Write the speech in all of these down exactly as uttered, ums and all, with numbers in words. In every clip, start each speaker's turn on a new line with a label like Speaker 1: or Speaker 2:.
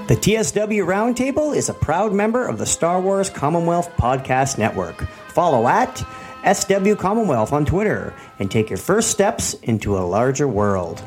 Speaker 1: The T S W Roundtable is a proud member of the Star Wars Commonwealth Podcast Network. Follow at S W Commonwealth on Twitter and take your first steps into a larger world.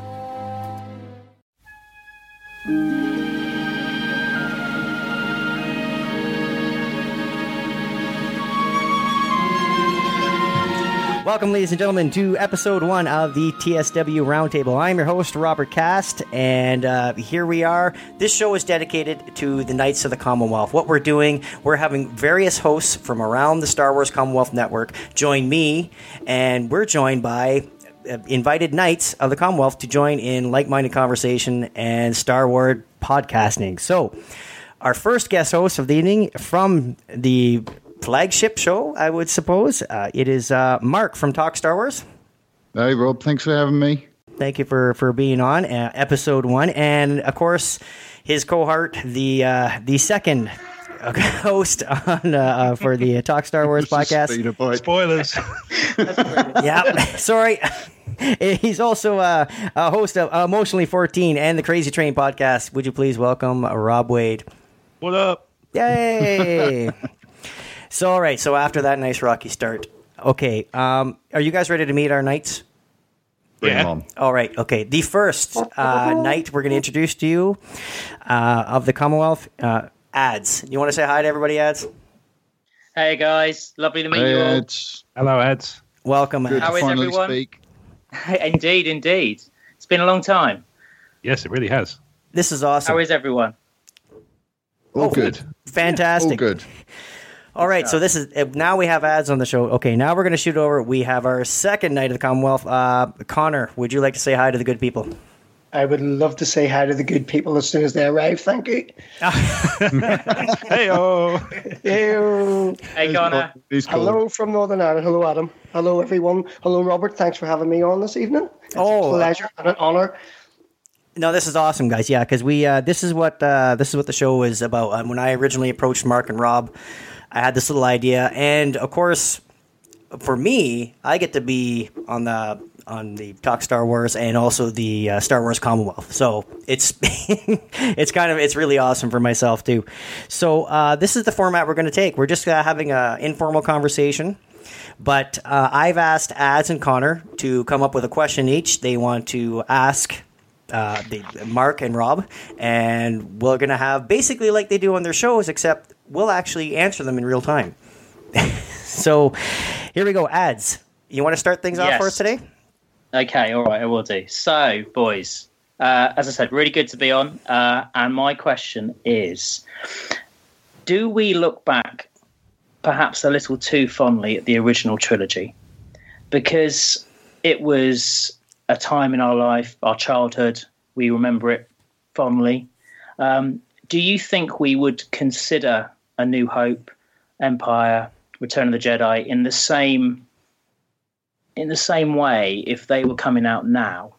Speaker 1: Welcome, ladies and gentlemen, to episode one of the T S W Roundtable. I'm your host, Robert Cast, and uh, here we are. This show is dedicated to the Knights of the Commonwealth. What we're doing, we're having various hosts from around the Star Wars Commonwealth Network join me, and we're joined by uh, invited Knights of the Commonwealth to join in like-minded conversation and Star Wars podcasting. So, our first guest host of the evening from the flagship show, I would suppose. Uh, it is uh, Mark from Talk Star Wars.
Speaker 2: Hey, Rob. Thanks for having me.
Speaker 1: Thank you for, for being on uh, episode one. And, of course, his cohort, the uh, the second host on uh, for the Talk Star Wars podcast.
Speaker 3: Spoilers.
Speaker 1: Yeah, sorry. He's also uh, a host of Emotionally fourteen and the Crazy Train podcast. Would you please welcome Rob Wade?
Speaker 3: What up?
Speaker 1: Yay! So, all right. So, after that nice rocky start, okay. Um, are you guys ready to meet our knights?
Speaker 2: Bring
Speaker 3: Yeah.
Speaker 2: them on.
Speaker 1: All right. Okay. The first uh, knight we're going to introduce to you uh, of the Commonwealth, uh, Ads. You want to say hi to everybody, Ads?
Speaker 4: Hey guys, lovely to meet you all.
Speaker 2: It's
Speaker 3: Hello, Eds.
Speaker 1: Welcome,
Speaker 2: good
Speaker 1: Ads.
Speaker 4: How
Speaker 2: to
Speaker 4: is
Speaker 2: finally
Speaker 4: everyone?
Speaker 2: speak.
Speaker 4: Indeed, indeed. It's been a long time.
Speaker 3: Yes, it really has.
Speaker 1: This is awesome.
Speaker 4: How is everyone?
Speaker 2: All
Speaker 1: Oh,
Speaker 2: good.
Speaker 1: Fantastic.
Speaker 2: All good.
Speaker 1: All right, so this is uh, now we have Ads on the show. Okay, now we're going to shoot over. We have our second knight of the Commonwealth, uh, Connor. Would you like to say hi to the good people?
Speaker 5: I would love to say hi to the good people as soon as they arrive. Thank you.
Speaker 3: Hey-o.
Speaker 5: Ew.
Speaker 4: Hey Connor.
Speaker 2: He's cool.
Speaker 5: Hello from Northern Ireland. Hello, Adam. Hello, everyone. Hello, Robert. Thanks for having me on this evening. It's
Speaker 1: Oh.
Speaker 5: a pleasure and an honor.
Speaker 1: No, this is awesome, guys. Yeah, because we uh, this is what uh, this is what the show is about. Um, when I originally approached Mark and Rob, I had this little idea, and of course, for me, I get to be on the on the Talk Star Wars and also the uh, Star Wars Commonwealth. So it's it's kind of it's really awesome for myself too. So uh, this is the format we're going to take. We're just uh, having an informal conversation. But uh, I've asked Ads and Connor to come up with a question each they want to ask uh, the, Mark and Rob, and we're going to have basically like they do on their shows, except we'll actually answer them in real time. So here we go. Ads, you want to start things off
Speaker 4: Yes.
Speaker 1: for us today?
Speaker 4: Okay, all right, I will do. So, boys, uh, as I said, really good to be on. Uh, and my question is, do we look back perhaps a little too fondly at the original trilogy? Because it was a time in our life, our childhood, we remember it fondly. Um, do you think we would consider A New Hope, Empire, Return of the Jedi in the same in the same way if they were coming out now?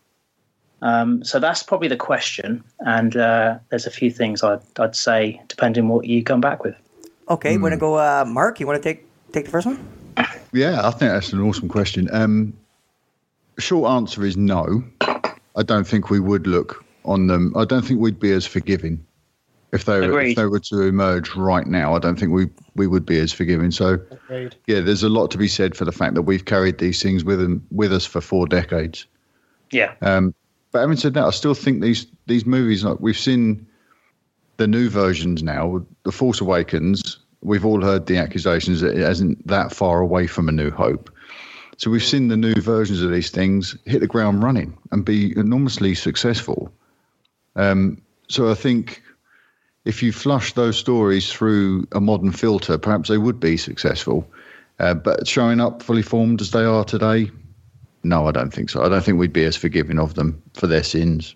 Speaker 4: Um, so that's probably the question, and uh, there's a few things I'd, I'd say depending what you come back with.
Speaker 1: Okay, we're going to go, uh, Mark, you want to take take the first one?
Speaker 2: Yeah, I think that's an awesome question. Um, short answer is no. I don't think we would look on them. I don't think we'd be as forgiving if they were, if they were to emerge right now. I don't think we we would be as forgiving. So,
Speaker 5: Agreed.
Speaker 2: yeah, there's a lot to be said for the fact that we've carried these things with them, with us for four decades.
Speaker 4: Yeah.
Speaker 2: Um, but having said that, I still think these these movies, like we've seen the new versions now, The Force Awakens. We've all heard the accusations that it isn't that far away from A New Hope. So we've seen the new versions of these things hit the ground running and be enormously successful. Um, so I think if you flush those stories through a modern filter, perhaps they would be successful. Uh, but showing up fully formed as they are today, no, I don't think so. I don't think we'd be as forgiving of them for their sins.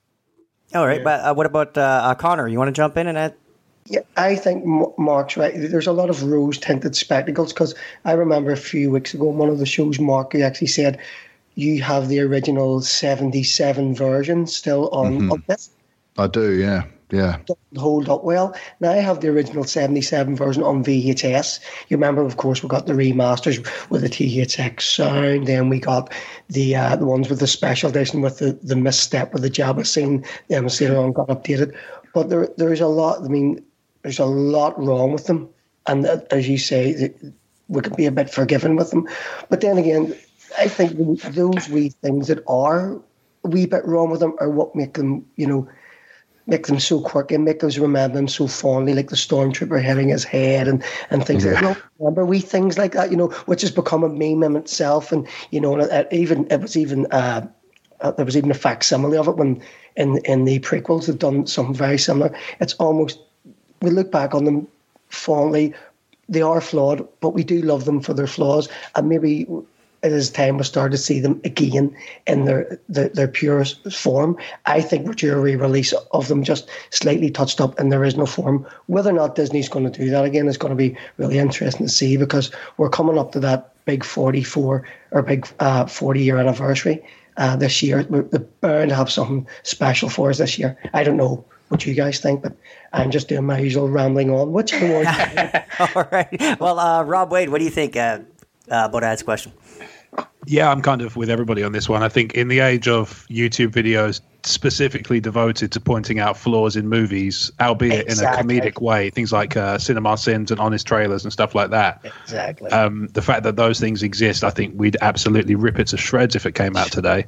Speaker 1: All right, but uh, what about uh, uh, Connor? You want to jump in and add?
Speaker 5: Yeah, I think M- Mark's right. There's a lot of rose-tinted spectacles because I remember a few weeks ago on one of the shows, Mark, he actually said, you have the original seventy-seven version still on,
Speaker 2: Mhm.
Speaker 5: on this.
Speaker 2: I do, yeah. Yeah.
Speaker 5: Doesn't hold up well. Now I have the original seventy-seven version on V H S. You remember, of course, we got the remasters with the T H X sound. Then we got the uh, the ones with the special edition with the, the misstep with the Jabba scene. Then later on got updated. but there there's a lot. I mean, there's a lot wrong with them, and uh, as you say, we can be a bit forgiving with them. But then again, I think those wee things that are a wee bit wrong with them are what make them, you know, make them so quirky and make us remember them so fondly, like the stormtrooper hitting his head and, and things
Speaker 2: Yeah.
Speaker 5: like that. Remember wee things like that, you know, which has become a meme in itself. And, you know, and it, even it was even uh, uh, there was even a facsimile of it when in in the prequels they've done something very similar. It's almost, we look back on them fondly. They are flawed, but we do love them for their flaws, and maybe it is time we start to see them again in their their, their purest form. I think we're due a re-release of them, just slightly touched up in their original form. Whether or not Disney's going to do that again is going to be really interesting to see, because we're coming up to that big forty-four or big uh, forty-year anniversary uh, this year. We're they're bound to have something special for us this year. I don't know what you guys think, but I'm just doing my usual rambling on. What's your more?
Speaker 1: All right. Well, uh, Rob Wade, what do you think uh, uh, about Ad's question?
Speaker 3: Yeah, I'm kind of with everybody on this one. I think in the age of YouTube videos specifically devoted to pointing out flaws in movies, albeit
Speaker 5: Exactly.
Speaker 3: in a comedic way, things like uh, Cinema Sins and Honest Trailers and stuff like that.
Speaker 5: Exactly.
Speaker 3: Um, the fact that those things exist, I think we'd absolutely rip it to shreds if it came out today.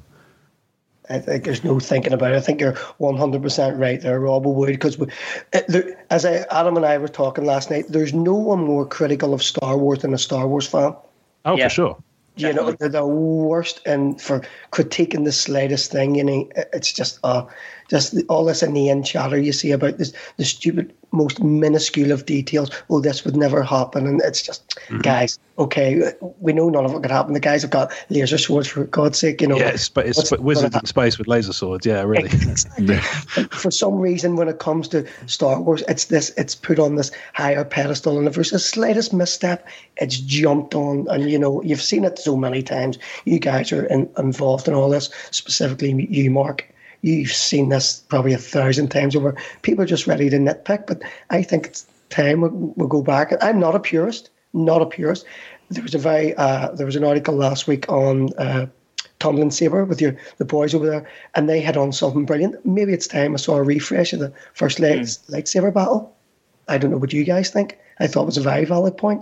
Speaker 5: I think there's no thinking about it. I think you're one hundred percent right there, Rob Wood, because we, it, there, as I, Adam and I were talking last night, there's no one more critical of Star Wars than a Star Wars fan.
Speaker 3: Oh,
Speaker 4: Yeah.
Speaker 3: for sure.
Speaker 5: You know, they're the worst and for critiquing the slightest thing. You know, it's just uh, just all this inane chatter you see about this, the stupid, most minuscule of details. Oh, this would never happen, and it's just,
Speaker 3: Mm-hmm.
Speaker 5: guys. Okay, we know none of it could happen. The guys have got laser swords, for God's sake. You know,
Speaker 3: Yeah, it's, but it's
Speaker 5: what's
Speaker 3: but wizards
Speaker 5: gonna
Speaker 3: in space with laser swords. Yeah, really.
Speaker 5: Exactly. For some reason, when it comes to Star Wars, it's this it's put on this higher pedestal, and if there's the slightest misstep, it's jumped on. And you know, you've seen it so many times. You guys are in, involved in all this, specifically you, Mark. You've seen this probably a thousand times over. People are just ready to nitpick, but I think it's time we'll, we'll go back. I'm not a purist, not a purist. There was a very uh, there was an article last week on uh, Tumbling Saber with your the boys over there, and they had on something brilliant. Maybe it's time I saw a refresh of the first light,
Speaker 4: Mm.
Speaker 5: lightsaber battle. I don't know what you guys think. I thought it was a very valid point.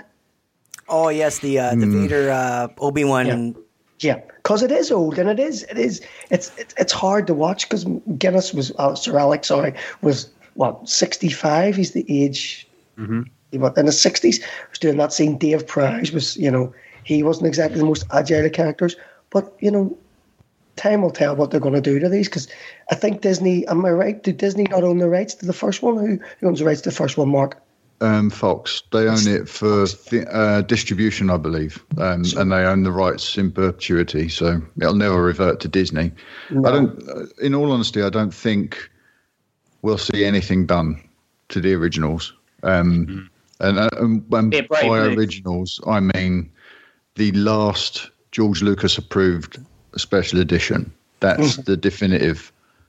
Speaker 1: Oh yes, the uh, the Vader uh, Obi-Wan.
Speaker 5: Yeah. Yeah, because it is old, and it is it is it's it's, it's hard to watch because Guinness was uh, Sir Alex, sorry, was what sixty-five. He's the age.
Speaker 3: Mm-hmm.
Speaker 5: What in the sixties was doing that scene. Dave Prowse was, you know, he wasn't exactly the most agile of characters, but you know, time will tell what they're going to do to these. Because I think Disney, am I right? Did Disney not own the rights to the first one? Who, who owns the rights to the first one, Mark?
Speaker 2: Um, Fox. They own it for th- uh, distribution, I believe, um, and they own the rights in perpetuity. So it'll never revert to Disney.
Speaker 5: No.
Speaker 2: I don't. uh, In all honesty, I don't think we'll see anything done to the originals. Um, And, uh, and, and
Speaker 4: Be a brave
Speaker 2: by
Speaker 4: move.
Speaker 2: originals, I mean the last George Lucas approved special edition. That's the definitive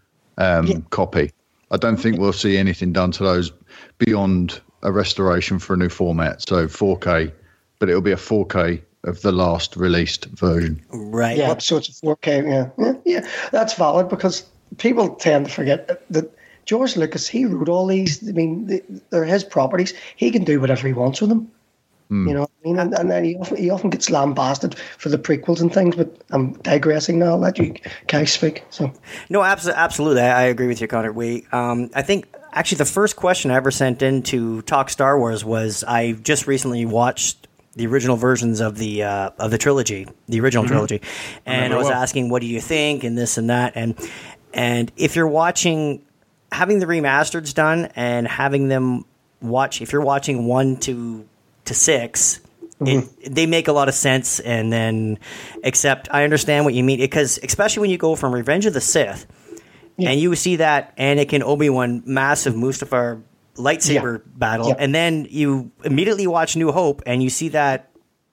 Speaker 2: um,
Speaker 5: Yeah.
Speaker 2: copy. I don't think we'll see anything done to those beyond a restoration for a new format. So four K, but it'll be a four K of the last released version.
Speaker 1: Right.
Speaker 5: Yeah,
Speaker 1: Well,
Speaker 5: so it's a four K. Yeah, yeah, yeah. That's valid because people tend to forget that, that George Lucas, he wrote all these. I mean, they, they're his properties. He can do whatever he wants with them. You know what I mean? And, and then he often, he often gets lambasted for the prequels and things, but I'm digressing now. I'll let you guys speak. So,
Speaker 1: No, abso- absolutely. I, I agree with you, Connor. We, um, I think, actually, the first question I ever sent in to talk Star Wars was I just recently watched the original versions of the uh, of the trilogy, the original trilogy, and I
Speaker 3: Remember
Speaker 1: was
Speaker 3: well.
Speaker 1: asking, "What do you think?" and this and that, and and if you're watching, having the remasters done and having them watch, if you're watching one to to six. It, they make a lot of sense, and then, except I understand what you mean, because especially when you go from Revenge of the Sith,
Speaker 5: Yeah.
Speaker 1: and you see that Anakin Obi-Wan massive Mustafar lightsaber
Speaker 5: Yeah.
Speaker 1: battle,
Speaker 5: Yeah.
Speaker 1: and then you immediately watch New Hope, and you see that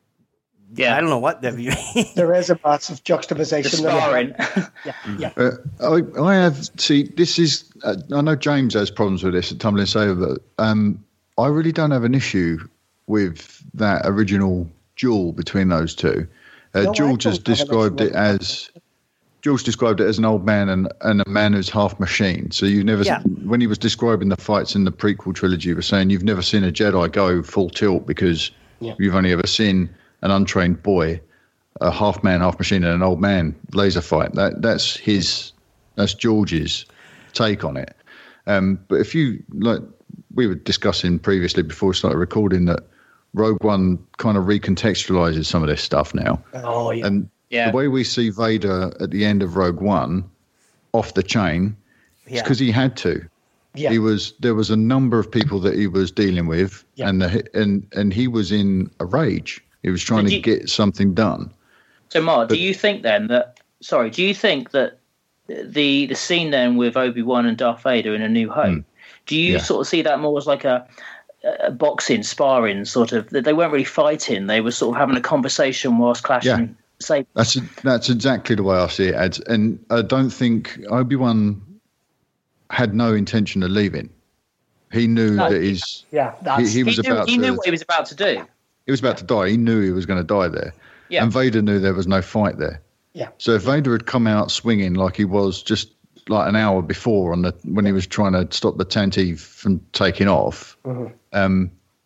Speaker 4: Yeah,
Speaker 1: I don't know what the
Speaker 5: there is a massive
Speaker 4: the
Speaker 5: juxtaposition. there.
Speaker 4: sparring.
Speaker 5: Yeah, yeah.
Speaker 2: Uh, I, I have see. This is. Uh, I know James has problems with this at Tumbling Saber, but um, I really don't have an issue with that original duel between those two. Uh,
Speaker 5: No, I
Speaker 2: George has
Speaker 5: don't have an
Speaker 2: described
Speaker 5: issue
Speaker 2: it
Speaker 5: with that.
Speaker 2: as George described it as an old man and, and a man who's half machine. So you never,
Speaker 1: Yeah.
Speaker 2: when he was describing the fights in the prequel trilogy, he was saying you've never seen a Jedi go full tilt because
Speaker 5: Yeah.
Speaker 2: you've only ever seen an untrained boy, a half man, half machine, and an old man laser fight. That that's his, that's George's take on it. Um, but if you like, we were discussing previously before we started recording that Rogue One kind of recontextualizes some of this stuff now.
Speaker 5: Oh yeah.
Speaker 2: And
Speaker 4: Yeah.
Speaker 2: the way we see Vader at the end of Rogue One off the chain, it's
Speaker 1: Yeah.
Speaker 2: because he had to.
Speaker 5: Yeah.
Speaker 2: He was there was a number of people that he was dealing with,
Speaker 5: Yeah.
Speaker 2: and the, and and he was in a rage. He was trying
Speaker 4: Did
Speaker 2: to
Speaker 4: you-
Speaker 2: get something done.
Speaker 4: So, Mark, do
Speaker 2: But-
Speaker 4: you think then that? Sorry, do you think that the the scene then with Obi-Wan and Darth Vader in A New Hope? Do you
Speaker 2: Yeah.
Speaker 4: sort of see that more as like a, a boxing, sparring sort of? That they weren't really fighting; they were sort of having a conversation whilst clashing.
Speaker 2: Yeah.
Speaker 4: Say,
Speaker 2: That's that's exactly the way I see it, Ed. And I don't think Obi-Wan had no intention of leaving. He knew
Speaker 4: No,
Speaker 2: that he's
Speaker 5: Yeah,
Speaker 2: he,
Speaker 5: that's
Speaker 2: he was
Speaker 4: he knew,
Speaker 2: about
Speaker 4: he
Speaker 2: to
Speaker 4: knew what he was about to do.
Speaker 2: he was about to die. He knew he was going to die there.
Speaker 4: Yeah.
Speaker 2: And Vader knew there was no fight there.
Speaker 5: yeah.
Speaker 2: So if Vader had come out swinging like he was just like an hour before on the when he was trying to stop the Tantive from taking off,
Speaker 5: Mhm.
Speaker 2: um,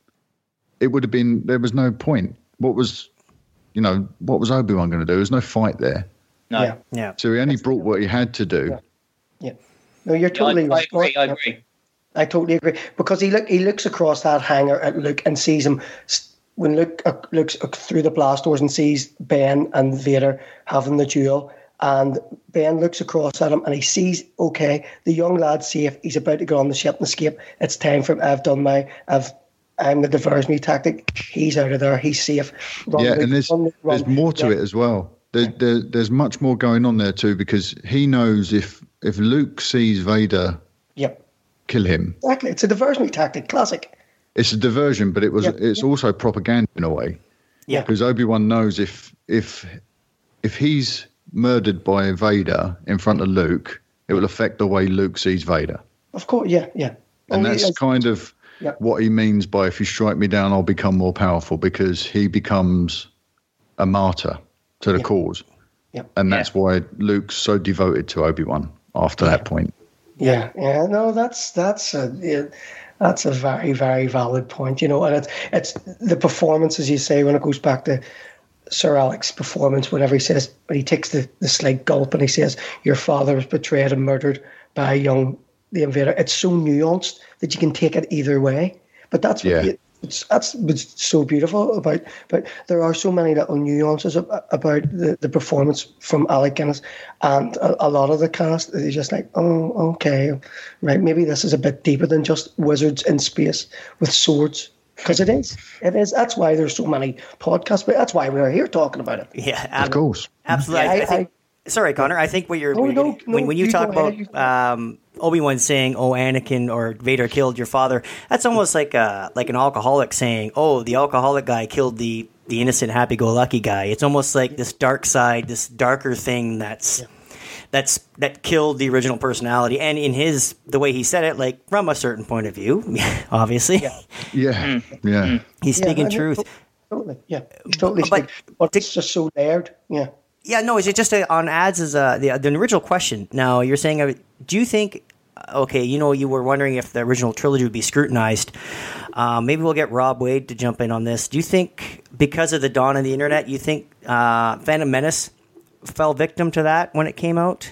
Speaker 2: it would have been there was no point. What was, you know, what was Obi-Wan going to do? There was no fight there.
Speaker 4: No,
Speaker 5: Yeah.
Speaker 1: Yeah.
Speaker 2: So he only brought what he had to do.
Speaker 5: Yeah. Yeah. No, you're
Speaker 4: I,
Speaker 5: totally
Speaker 4: I
Speaker 5: right.
Speaker 4: agree. I
Speaker 5: Yeah.
Speaker 4: agree.
Speaker 5: I totally agree because he look he looks across that hangar at Luke and sees him s- when Luke uh, looks uh, through the blast doors and sees Ben and Vader having the duel, and Ben looks across at him and he sees, okay, the young lad's safe. He's about to go on the ship and escape. It's time for him. I've done my I've I'm the diversionary tactic. He's out of there. He's safe. Run,
Speaker 2: Yeah,
Speaker 5: Luke,
Speaker 2: and there's
Speaker 5: run, Luke, run.
Speaker 2: there's more to
Speaker 5: Yeah.
Speaker 2: it as well. There, there, there's much more going on there too because he knows if if Luke sees Vader
Speaker 5: Yep.
Speaker 2: kill him,
Speaker 5: Exactly. It's a diversionary tactic. Classic.
Speaker 2: it's a diversion, but it was
Speaker 5: Yeah,
Speaker 2: it's
Speaker 5: yeah.
Speaker 2: also propaganda in a way.
Speaker 1: Yeah.
Speaker 2: Because Obi-Wan knows if if if he's murdered by Vader in front of Luke, it will affect the way Luke sees Vader.
Speaker 5: Of course. Yeah. Yeah.
Speaker 2: And
Speaker 5: Oh,
Speaker 2: that's
Speaker 5: yeah.
Speaker 2: kind of
Speaker 5: Yeah.
Speaker 2: what he means by if you strike me down, I'll become more powerful because he becomes a martyr to the
Speaker 5: Yeah.
Speaker 2: cause.
Speaker 5: Yeah.
Speaker 2: And that's why Luke's so devoted to Obi-Wan after that point.
Speaker 5: Yeah, yeah, no, that's that's a yeah, that's a very very valid point, you know, and it's it's the performance, as you say, when it goes back to Sir Alex's performance, whenever he says when he takes the the slight gulp and he says, "Your father was betrayed and murdered by a young the invader." It's so nuanced that you can take it either way, but that's what
Speaker 2: Yeah.
Speaker 5: you, it's that's what's so beautiful about. But there are so many little nuances ab- about the, the performance from Alec Guinness, and a, a lot of the cast is just like, oh, okay, right, maybe this is a bit deeper than just wizards in space with swords, because it is, it is. That's why there's so many podcasts, but that's why we're here talking about it.
Speaker 1: Yeah.
Speaker 2: Of
Speaker 1: ab-
Speaker 2: course.
Speaker 1: Absolutely.
Speaker 5: Yeah,
Speaker 1: I, I
Speaker 5: I-
Speaker 1: think. Sorry, Connor. I think what you're,
Speaker 5: No,
Speaker 1: what you're
Speaker 5: no,
Speaker 1: getting- when,
Speaker 5: no,
Speaker 1: when you,
Speaker 5: you
Speaker 1: talk
Speaker 5: go
Speaker 1: about
Speaker 5: ahead, you-
Speaker 1: um, Obi-Wan saying, "Oh, Anakin or Vader killed your father," that's almost like a like an alcoholic saying, "Oh, the alcoholic guy killed the the innocent, happy-go-lucky guy." It's almost like this dark side, this darker thing that's that's that killed the original personality. And in his the way he said it, like from a certain point of view, obviously,
Speaker 5: Yeah.
Speaker 2: Yeah. Yeah.
Speaker 1: he's
Speaker 5: Yeah,
Speaker 1: speaking
Speaker 5: I mean,
Speaker 1: truth.
Speaker 5: Totally, yeah, totally.
Speaker 1: But-
Speaker 5: But, but it's just so layered, yeah.
Speaker 1: Yeah, no, is it just a, on ads as a, the, the original question? Now, you're saying, uh, do you think, okay, you know, you were wondering if the original trilogy would be scrutinized. Um, maybe we'll get Rob Wade to jump in on this. Do you think, because of the dawn of the internet, you think uh, Phantom Menace fell victim to that when it came out?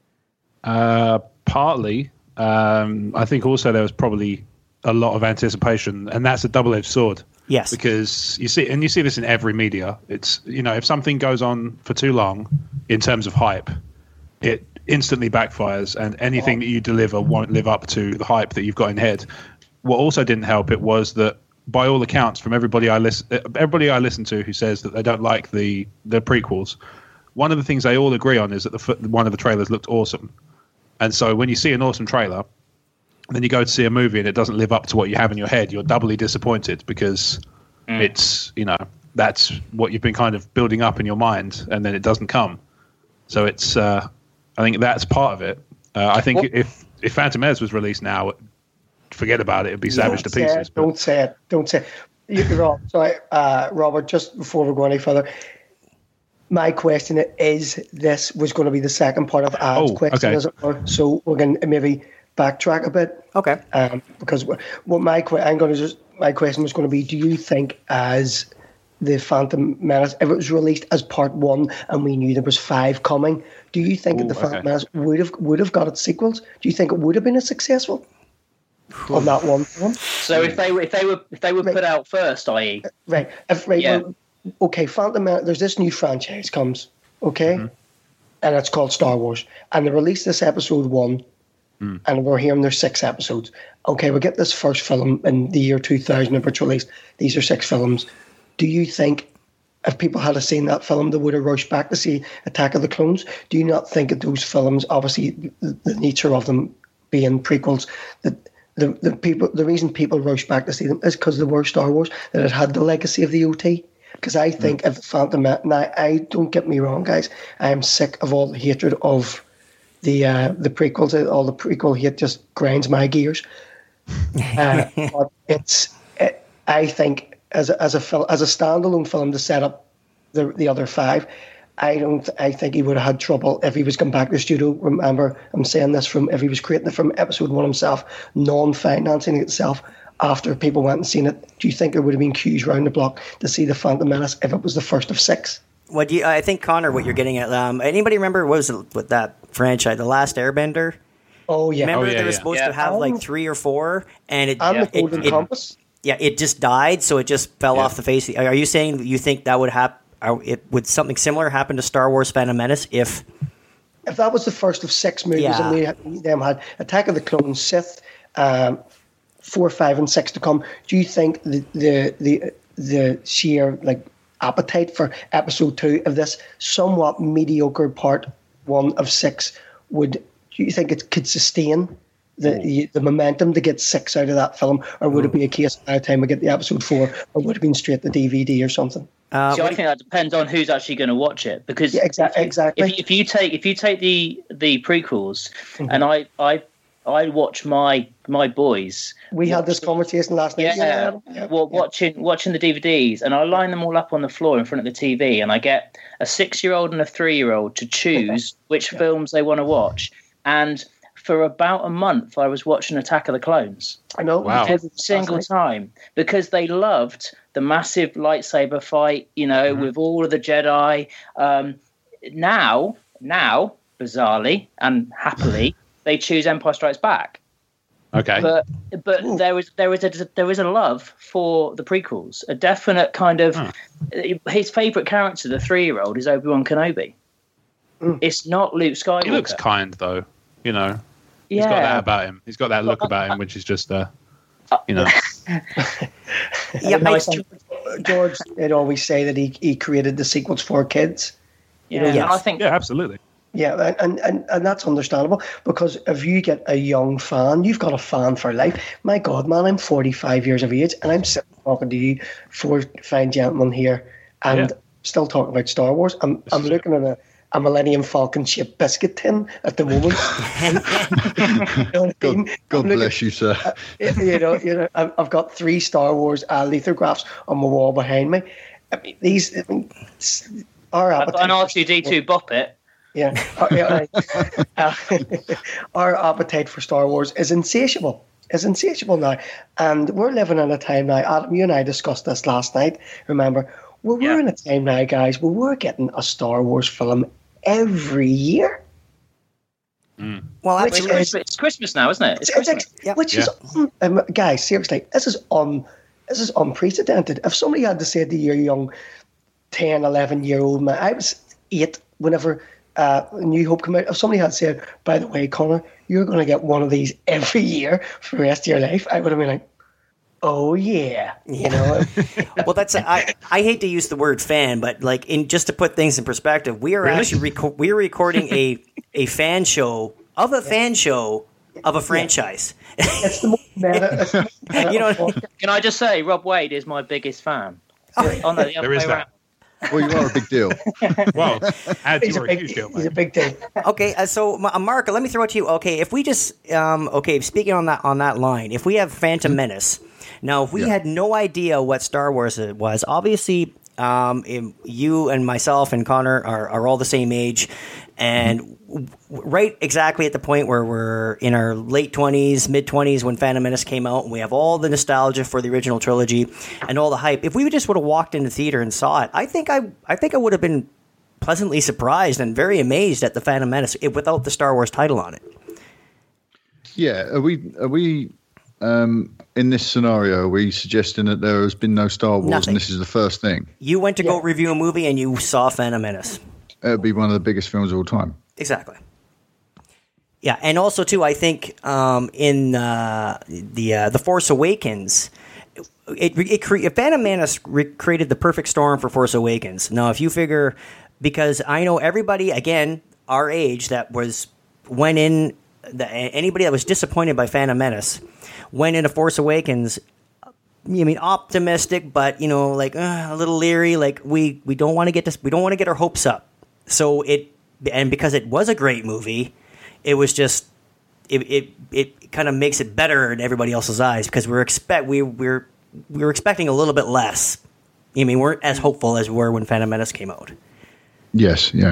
Speaker 3: Uh, partly. Um, I think also there was probably a lot of anticipation, and that's a double-edged sword.
Speaker 1: Yes.
Speaker 3: Because you see, and you see this in every media. It's, you know, if something goes on for too long in terms of hype, it instantly backfires, and anything that you deliver won't live up to the hype that you've got in head. What also didn't help it was that, by all accounts, from everybody I listen, everybody I listen to who says that they don't like the the prequels, one of the things they all agree on is that the f- one of the trailers looked awesome. And so when you see an awesome trailer, and then you go to see a movie and it doesn't live up to what you have in your head, you're doubly disappointed because mm. it's, you know, that's what you've been kind of building up in your mind, and then it doesn't come. So it's, uh, I think that's part of it. Uh, I think
Speaker 5: Well,
Speaker 3: if if Phantom Menace was released now, forget about it. It'd be savaged to
Speaker 5: Don't say
Speaker 3: pieces.
Speaker 5: it,
Speaker 3: But
Speaker 5: don't say it. Don't say it. You're wrong. Sorry, uh, Robert, just before we go any further, my question is, this was going to be the second part of Ad's
Speaker 3: Oh,
Speaker 5: question,
Speaker 3: okay.
Speaker 5: as it were. So we're going to maybe backtrack a bit.
Speaker 1: Okay.
Speaker 5: Um, because what what my que- I'm going to just my question was going to be: do you think, as the Phantom Menace, if it was released as part one and we knew there was five coming, do you think
Speaker 3: Ooh,
Speaker 5: that the Phantom
Speaker 3: okay.
Speaker 5: Menace would have would have got its sequels? Do you think it would have been as successful on that one film?
Speaker 4: So if they were if they were if they were
Speaker 5: Right.
Speaker 4: put out first, that is,
Speaker 5: Right. If, right.
Speaker 4: Yeah.
Speaker 5: Well, okay. Phantom Menace. There's this new franchise comes. Okay.
Speaker 3: Mm-hmm.
Speaker 5: And it's called Star Wars. And they released this episode one.
Speaker 3: Mm.
Speaker 5: And we're hearing there's six episodes. Okay, we get this first film in the year two thousand if it's released. These are six films. Do you think if people had seen that film, they would have rushed back to see Attack of the Clones? Do you not think that those films, obviously the, the nature of them being prequels, that the, the people, the reason people rush back to see them is because they were Star Wars, that it had the legacy of the O T? Because I think if Phantom Menace, now I don't get me wrong, guys, I am sick of all the hatred of the uh, the prequels. All the prequel hate just grinds my gears. Uh, but it's, it, I think, as a, as a fil- as a standalone film to set up the the other five, I don't. I think he would have had trouble if he was come back to the studio. Remember, I'm saying this from if he was creating it from episode one himself, non-financing it itself. After people went and seen it, do you think there would have been queues round the block to see the Phantom Menace if it was the first of six?
Speaker 1: What do you, I think, Connor, what you're getting at, um, anybody remember, what was it with that franchise, The Last Airbender?
Speaker 5: Oh yeah,
Speaker 1: Remember
Speaker 3: Oh, yeah,
Speaker 1: they were
Speaker 3: yeah.
Speaker 1: supposed
Speaker 4: Yeah.
Speaker 1: to have
Speaker 5: Oh.
Speaker 1: like three or four, and it,
Speaker 5: and
Speaker 1: yeah,
Speaker 5: the Golden
Speaker 1: it, it,
Speaker 5: Compass.
Speaker 1: yeah, it just died, so it just fell
Speaker 3: Yeah.
Speaker 1: off the face. Are you saying you think that would happen? It would something similar happen to Star Wars: Phantom Menace if?
Speaker 5: If that was the first of six movies,
Speaker 1: Yeah.
Speaker 5: and we had, we them had Attack of the Clones, Sith, um, four, five, and six to come, do you think the the the, the sheer like appetite for episode two of this somewhat mediocre part one of six would? Do you think it could sustain the the, the momentum to get six out of that film, or would it be a case by the time we get the episode four, or would it have been straight to D V D or something?
Speaker 1: Uh,
Speaker 4: See, I think that depends on who's actually going to watch it, because
Speaker 5: Yeah, exa-
Speaker 4: if you-
Speaker 5: exactly.
Speaker 4: If, if you take if you take the the prequels,
Speaker 5: Mm-hmm.
Speaker 4: and I I I watch my my boys.
Speaker 5: We had this conversation last night.
Speaker 4: Yeah,
Speaker 5: yeah,
Speaker 4: well,
Speaker 5: yeah.
Speaker 4: watching watching the D V Ds, and I line them all up on the floor in front of the T V, and I get a six-year-old and a three-year-old to choose which films they want to watch. And for about a month, I was watching Attack of the Clones
Speaker 5: I know.
Speaker 3: Wow.
Speaker 4: every single time, because they loved the massive lightsaber fight, you know, with all of the Jedi. Um, now, now, bizarrely and happily, they choose Empire Strikes Back.
Speaker 3: Okay.
Speaker 4: But but there was there was a there was a love for the prequels, a definite kind of his favorite character, the three year old, is Obi-Wan Kenobi. It's not Luke Skywalker.
Speaker 3: He looks kind, though. You know,
Speaker 4: yeah.
Speaker 3: he's got that about him. He's got that look about him, which is just, uh, you know.
Speaker 1: yeah,
Speaker 5: And I
Speaker 1: I-
Speaker 5: think George would always say that he, he created the sequels for kids.
Speaker 4: yeah,
Speaker 5: know,
Speaker 4: and
Speaker 1: yes.
Speaker 4: I think
Speaker 3: Yeah, absolutely.
Speaker 5: Yeah, and, and, and that's understandable, because if you get a young fan, you've got a fan for life. My God, man, I'm forty-five years of age, and I'm sitting talking to you, four fine gentlemen here, and
Speaker 3: Yeah.
Speaker 5: still talking about Star Wars. I'm I'm looking at a, a Millennium Falcon shaped biscuit tin at the moment. You know what I mean?
Speaker 2: God, God
Speaker 5: I'm looking-
Speaker 2: bless you, sir.
Speaker 5: you know, you know, I've I've got three Star Wars uh, lithographs on my wall behind me. I mean, these I mean, s- our
Speaker 4: I've got an R two D two bop it.
Speaker 5: yeah, our, yeah, uh, our appetite for Star Wars is insatiable. Is insatiable now, and we're living in a time now. Adam, you and I discussed this last night. Remember, we're,
Speaker 4: Yeah.
Speaker 5: we're in a time now, guys, where we're getting a Star Wars film every year.
Speaker 1: well,
Speaker 5: Which
Speaker 4: It's
Speaker 1: actually,
Speaker 5: is-
Speaker 4: Christmas, it's Christmas now, isn't it? It's
Speaker 5: It's, it's,
Speaker 4: Christmas.
Speaker 5: ex-
Speaker 1: Yeah.
Speaker 5: which is, un- um, guys, seriously, this is un, this is unprecedented. If somebody had to say to your young ten, eleven year old man, I was eight whenever uh, New Hope came out. If somebody had said, by the way, Connor, you're going to get one of these every year for the rest of your life, I would have been like, oh yeah, you know.
Speaker 1: well, that's I. I hate to use the word fan, but like in just to put things in perspective, we are
Speaker 3: Really?
Speaker 1: actually reco- we are recording a a fan show of a fan show of a franchise.
Speaker 5: It's the most meta. It's the most meta
Speaker 1: You know
Speaker 5: of all.
Speaker 4: Can I just say, Rob Wade is my biggest fan. Oh no, the other
Speaker 3: There is
Speaker 4: way
Speaker 3: that.
Speaker 4: around.
Speaker 2: Well, you are a big deal.
Speaker 3: Well, add
Speaker 5: He's
Speaker 3: to
Speaker 5: a
Speaker 3: a
Speaker 5: big,
Speaker 3: huge deal,
Speaker 5: he's a
Speaker 3: mate.
Speaker 5: big deal.
Speaker 1: Okay, uh, so Ma- Mark, let me throw it to you. Okay, if we just um, okay, speaking on that on that line, if we have Phantom Menace, now if we
Speaker 2: Yeah.
Speaker 1: had no idea what Star Wars it was, obviously Um, it- you and myself and Connor are, are all the same age, and w- right exactly at the point where we're in our late twenties, mid twenties when Phantom Menace came out, and we have all the nostalgia for the original trilogy and all the hype. If we just would have walked in the theater and saw it, I think I I think I would have been pleasantly surprised and very amazed at the Phantom Menace it, without the Star Wars title on it.
Speaker 2: Yeah, are we are we um, in this scenario? Are we suggesting that there has been no Star Wars
Speaker 1: Nothing.
Speaker 2: and this is the first thing?
Speaker 1: You went to go
Speaker 5: Yeah.
Speaker 1: review a movie and you saw Phantom Menace.
Speaker 2: It would be one of the biggest films of all time.
Speaker 1: Exactly. Yeah, and also too, I think um, in uh, the uh, the Force Awakens, it it cre- Phantom Menace re- created the perfect storm for Force Awakens. Now, if you figure, because I know everybody again our age that was went in, the, anybody that was disappointed by Phantom Menace went into Force Awakens. I mean, optimistic, but you know, like uh, a little leery. Like we we don't want to get this, we don't want to get our hopes up. So it, and because it was a great movie, it was just it it, it kind of makes it better in everybody else's eyes because we're expect we we're we were expecting a little bit less. I mean, we weren't as hopeful as we were when Phantom Menace came out.
Speaker 2: Yes, yeah.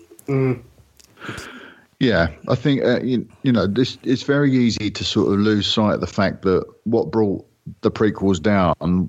Speaker 2: Yeah, I think, uh, you, you know, this it's very easy to sort of lose sight of the fact that what brought the prequels down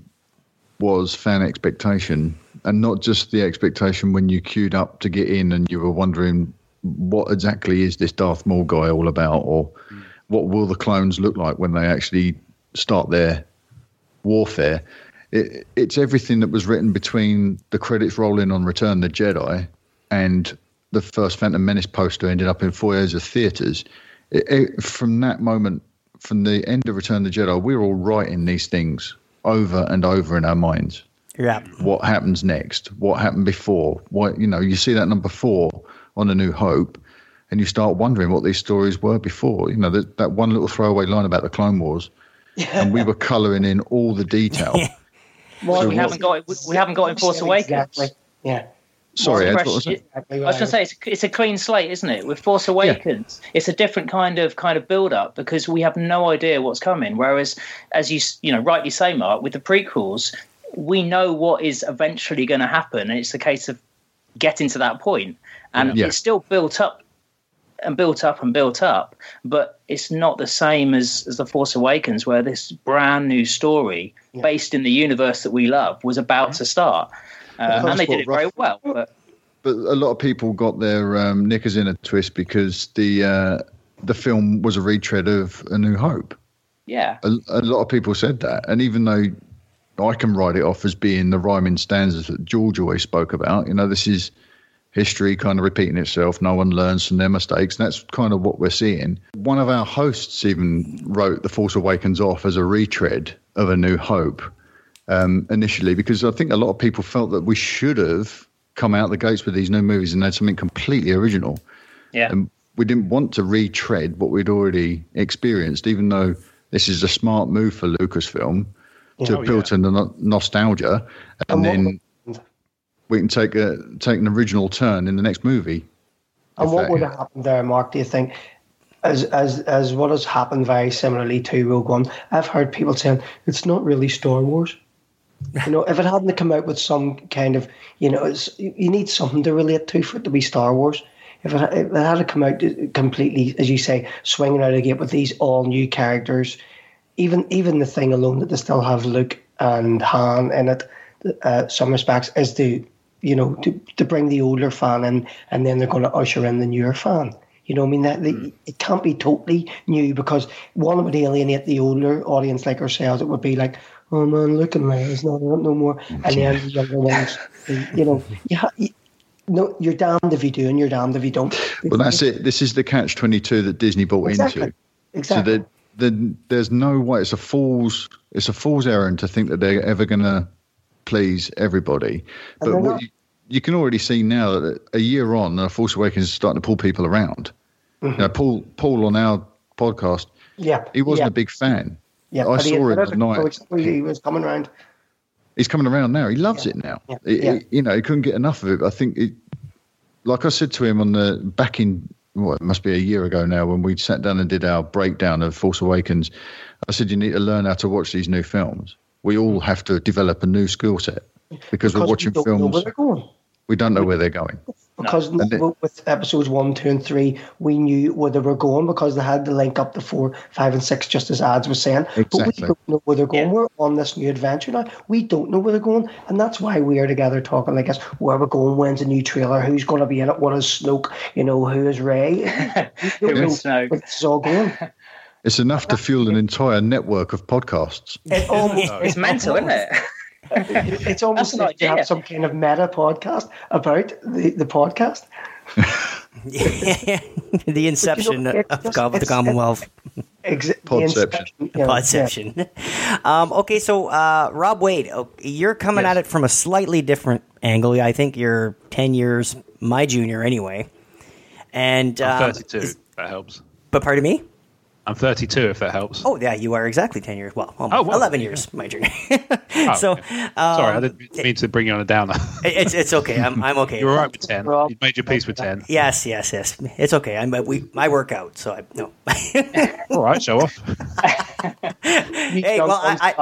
Speaker 2: was fan expectation, and not just the expectation when you queued up to get in and you were wondering what exactly is this Darth Maul guy all about, or what will the clones look like when they actually start their warfare. It, it's everything that was written between the credits rolling on Return of the Jedi and the first Phantom Menace poster ended up in foyers of theatres. It, it, from that moment, from the end of Return of the Jedi, we were all writing these things over and over in our minds.
Speaker 1: Yeah.
Speaker 2: What happens next? What happened before? What, you know, you see that number four on A New Hope, and you start wondering what these stories were before. You know, that, that one little throwaway line about the Clone Wars, and we were colouring in all the detail.
Speaker 5: Well,
Speaker 4: we haven't got it. We, we haven't got in Force Awakens.
Speaker 5: Exactly. Yeah.
Speaker 2: Sorry,
Speaker 4: Well,
Speaker 2: Ed, what was
Speaker 4: fresh-
Speaker 2: it?
Speaker 5: Exactly
Speaker 4: I was going to
Speaker 5: right.
Speaker 4: say it's, it's a clean slate, isn't it? With Force Awakens, it's a different kind of kind of build up because we have no idea what's coming. Whereas, as you s- you know rightly say, Mark, with the prequels, we know what is eventually going to happen, and it's a case of getting to that point. And
Speaker 2: Yeah.
Speaker 4: it's still built up and built up and built up, but it's not the same as as the Force Awakens, where this brand new story
Speaker 5: Yeah.
Speaker 4: based in the universe that we love was about to start. Uh,
Speaker 2: Well,
Speaker 4: and they
Speaker 2: that's
Speaker 4: did
Speaker 2: what
Speaker 4: it very
Speaker 2: Ruff-
Speaker 4: well. But
Speaker 2: But a lot of people got their um, knickers in a twist because the uh, the film was a retread of A New Hope.
Speaker 4: yeah,
Speaker 2: A, a lot of people said that, and even though I can write it off as being the rhyming stanzas that George always spoke about, you know, this is history kind of repeating itself. No one learns from their mistakes, and that's kind of what we're seeing. One of our hosts even wrote The Force Awakens off as a retread of A New Hope um, initially, because I think a lot of people felt that we should have come out the gates with these new movies and had something completely original.
Speaker 4: yeah.
Speaker 2: And we didn't want to retread what we'd already experienced, even though this is a smart move for Lucasfilm to
Speaker 3: Oh,
Speaker 2: appeal
Speaker 3: yeah.
Speaker 2: to the no- nostalgia, and
Speaker 5: And what-
Speaker 2: then we can take a take an original turn in the next movie.
Speaker 5: And
Speaker 2: If
Speaker 5: what
Speaker 2: that-
Speaker 5: would have happened there, Mark, do you think? As as as what has happened very similarly to Rogue One, I've heard people saying it's not really Star Wars. You know, if it hadn't come out with some kind of, you know, it's, you need something to relate to for it to be Star Wars. If it, if it had come out completely, as you say, swinging out of the gate with these all new characters, even even the thing alone that they still have Luke and Han in it, uh, some respects, is to, you know, to, to bring the older fan in, and then they're going to usher in the newer fan. You know, I mean, that
Speaker 2: Mm.
Speaker 5: they, it can't be totally new, because one would alienate the older audience like ourselves. It would be like, oh man, look at Leia's not in it no more, and then the younger ones, you know, you ha- you, no, you're damned if you do, and you're damned if you don't.
Speaker 2: Well, that's it. This is the catch twenty-two that Disney bought
Speaker 5: Exactly.
Speaker 2: into.
Speaker 5: Exactly.
Speaker 2: So the, the, there's no way. It's a fool's. It's a fool's errand to think that they're ever going to please everybody.
Speaker 5: And
Speaker 2: But
Speaker 5: they're
Speaker 2: what
Speaker 5: not.
Speaker 2: you, you can already see now that a year on, uh, Force Awakens is starting to pull people around.
Speaker 5: Mm-hmm.
Speaker 2: You know, Paul, Paul on our podcast,
Speaker 5: yeah,
Speaker 2: he wasn't
Speaker 5: yeah,
Speaker 2: a big fan.
Speaker 5: yeah.
Speaker 2: I
Speaker 5: but he
Speaker 2: saw
Speaker 5: had-
Speaker 2: him tonight.
Speaker 5: He was coming around.
Speaker 2: He's coming around now. He loves
Speaker 5: Yeah.
Speaker 2: it now.
Speaker 5: Yeah.
Speaker 2: He-
Speaker 5: Yeah.
Speaker 2: he- you know, he couldn't get enough of it. I think, it, like I said to him on the back in, well, it must be a year ago now, when we sat down and did our breakdown of Force Awakens, I said, you need to learn how to watch these new films. We all have to develop a new skill set. because we're watching
Speaker 5: we don't know
Speaker 2: films.
Speaker 5: where they're going.
Speaker 2: We don't know where they're going.
Speaker 5: Because
Speaker 2: No.
Speaker 5: no, with episodes one, two, and three, we knew where they were going because they had to link up to four, five, and six, just as ads was saying. But
Speaker 2: Exactly.
Speaker 5: we don't know where they're going.
Speaker 4: Yeah.
Speaker 5: We're on this new adventure now. We don't know where they're going, and that's why we are together talking like this. Where we're going? When's a new trailer? Who's going to be in it? What is Snoke? You know, who is Rey?
Speaker 4: Who is Snoke?
Speaker 5: Where this is all going.
Speaker 2: It's enough to fuel an entire network of podcasts.
Speaker 5: It almost,
Speaker 4: It's mental, isn't it?
Speaker 5: it's almost
Speaker 4: That's an
Speaker 5: like you
Speaker 4: idea.
Speaker 5: have some kind of meta podcast about the, the podcast.
Speaker 1: The inception
Speaker 5: it's
Speaker 1: of
Speaker 5: just-
Speaker 1: the
Speaker 5: it's-
Speaker 1: Commonwealth.
Speaker 5: Ex- the
Speaker 2: Podception.
Speaker 5: inception, you know, yeah.
Speaker 1: Podception. Um, okay, so uh, Rob Wade, oh, you're coming
Speaker 3: Yes.
Speaker 1: at it from a slightly different angle. I think you're ten years my junior anyway. And
Speaker 3: I'm
Speaker 1: um,
Speaker 3: thirty-two.
Speaker 1: is-
Speaker 3: If that helps.
Speaker 1: but pardon me?
Speaker 3: I'm thirty-two. If that helps.
Speaker 1: Oh, yeah, you are exactly ten years. Well, almost
Speaker 3: Oh, well,
Speaker 1: eleven
Speaker 3: yeah.
Speaker 1: years my junior.
Speaker 3: Oh,
Speaker 1: so,
Speaker 3: okay.
Speaker 1: um,
Speaker 3: Sorry, I didn't mean to bring you on a downer.
Speaker 1: it's it's okay. I'm I'm okay.
Speaker 3: You're all right with ten.
Speaker 5: Rob.
Speaker 3: You made your peace with ten.
Speaker 1: Yes, yes, yes. It's okay. I'm we I work out, so I no.
Speaker 3: All right, show off.
Speaker 1: Hey, well, I-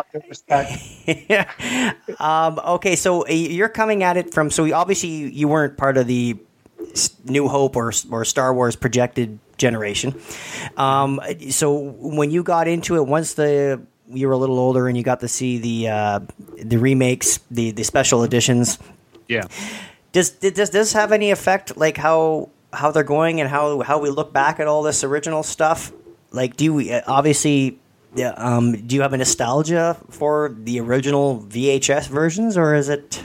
Speaker 5: I,
Speaker 1: um, okay, so uh, you're coming at it from. So obviously you, you weren't part of the S- New Hope or or Star Wars projected generation. Um, so when you got into it, once the you were a little older and you got to see the uh, the remakes, the the special editions.
Speaker 3: Yeah.
Speaker 1: Does does does this have any effect, like how how they're going and how how we look back at all this original stuff? Like, do you uh, obviously? Yeah, um, do you have a nostalgia for the original V H S versions, or is it?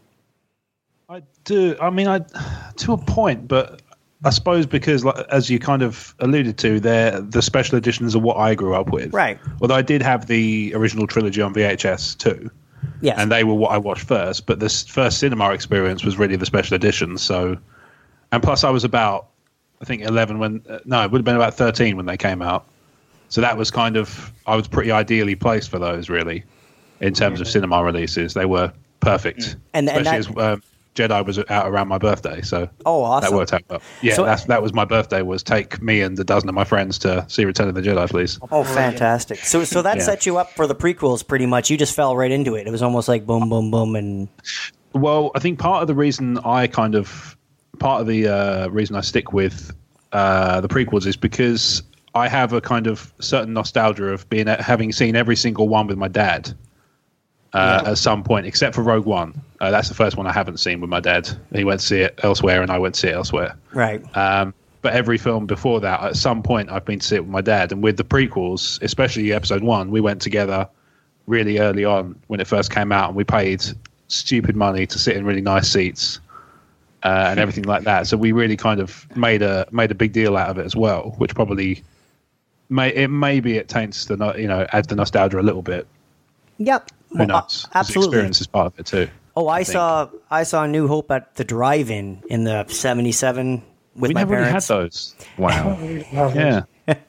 Speaker 3: I do. I mean, I to a point, but I suppose because, like, as you kind of alluded to, there the special editions are what I grew up with.
Speaker 1: Right.
Speaker 3: Although I did have the original trilogy on V H S too,
Speaker 1: Yes.
Speaker 3: and they were what I watched first. But this first cinema experience was really the special editions. So, and plus, I was about, I think, eleven when uh, no, it would have been about thirteen when they came out. So that was kind of, I was pretty ideally placed for those, really, in terms of cinema releases. They were perfect,
Speaker 1: And- and
Speaker 3: especially
Speaker 1: that-
Speaker 3: as um, Jedi was out around my birthday, so
Speaker 1: Oh, awesome.
Speaker 3: that worked out well. Yeah,
Speaker 1: So-
Speaker 3: that's, that was my birthday. Was take me and a dozen of my friends to see Return of the Jedi, please.
Speaker 1: Oh, fantastic! So, so that
Speaker 3: Yeah.
Speaker 1: set you up for the prequels, pretty much. You just fell right into it. It was almost like boom, boom, boom, and
Speaker 3: Well, I think part of the reason I kind of part of the uh, reason I stick with uh, the prequels is because I have a kind of certain nostalgia of being having seen every single one with my dad uh, at some point, except for Rogue One. Uh, that's the first one I haven't seen with my dad. He went to see it elsewhere, and I went to see it elsewhere.
Speaker 1: right.
Speaker 3: Um, but every film before that, at some point, I've been to see it with my dad. And with the prequels, especially Episode One, we went together really early on when it first came out, and we paid stupid money to sit in really nice seats uh, and everything like that. So we really kind of made a made a big deal out of it as well, which probably may it maybe it taints the no- you know adds the nostalgia a little bit.
Speaker 1: Yep.
Speaker 3: Who
Speaker 1: Well,
Speaker 3: knows?
Speaker 1: uh,
Speaker 3: 'Cause the
Speaker 1: absolutely.
Speaker 3: experience is part of it too.
Speaker 1: Oh, I,
Speaker 3: I think.
Speaker 1: saw I saw New Hope at the drive-in in the seventy-seven with
Speaker 3: We
Speaker 1: my
Speaker 3: never really had
Speaker 1: parents.
Speaker 3: those.
Speaker 2: Wow.
Speaker 3: Yeah.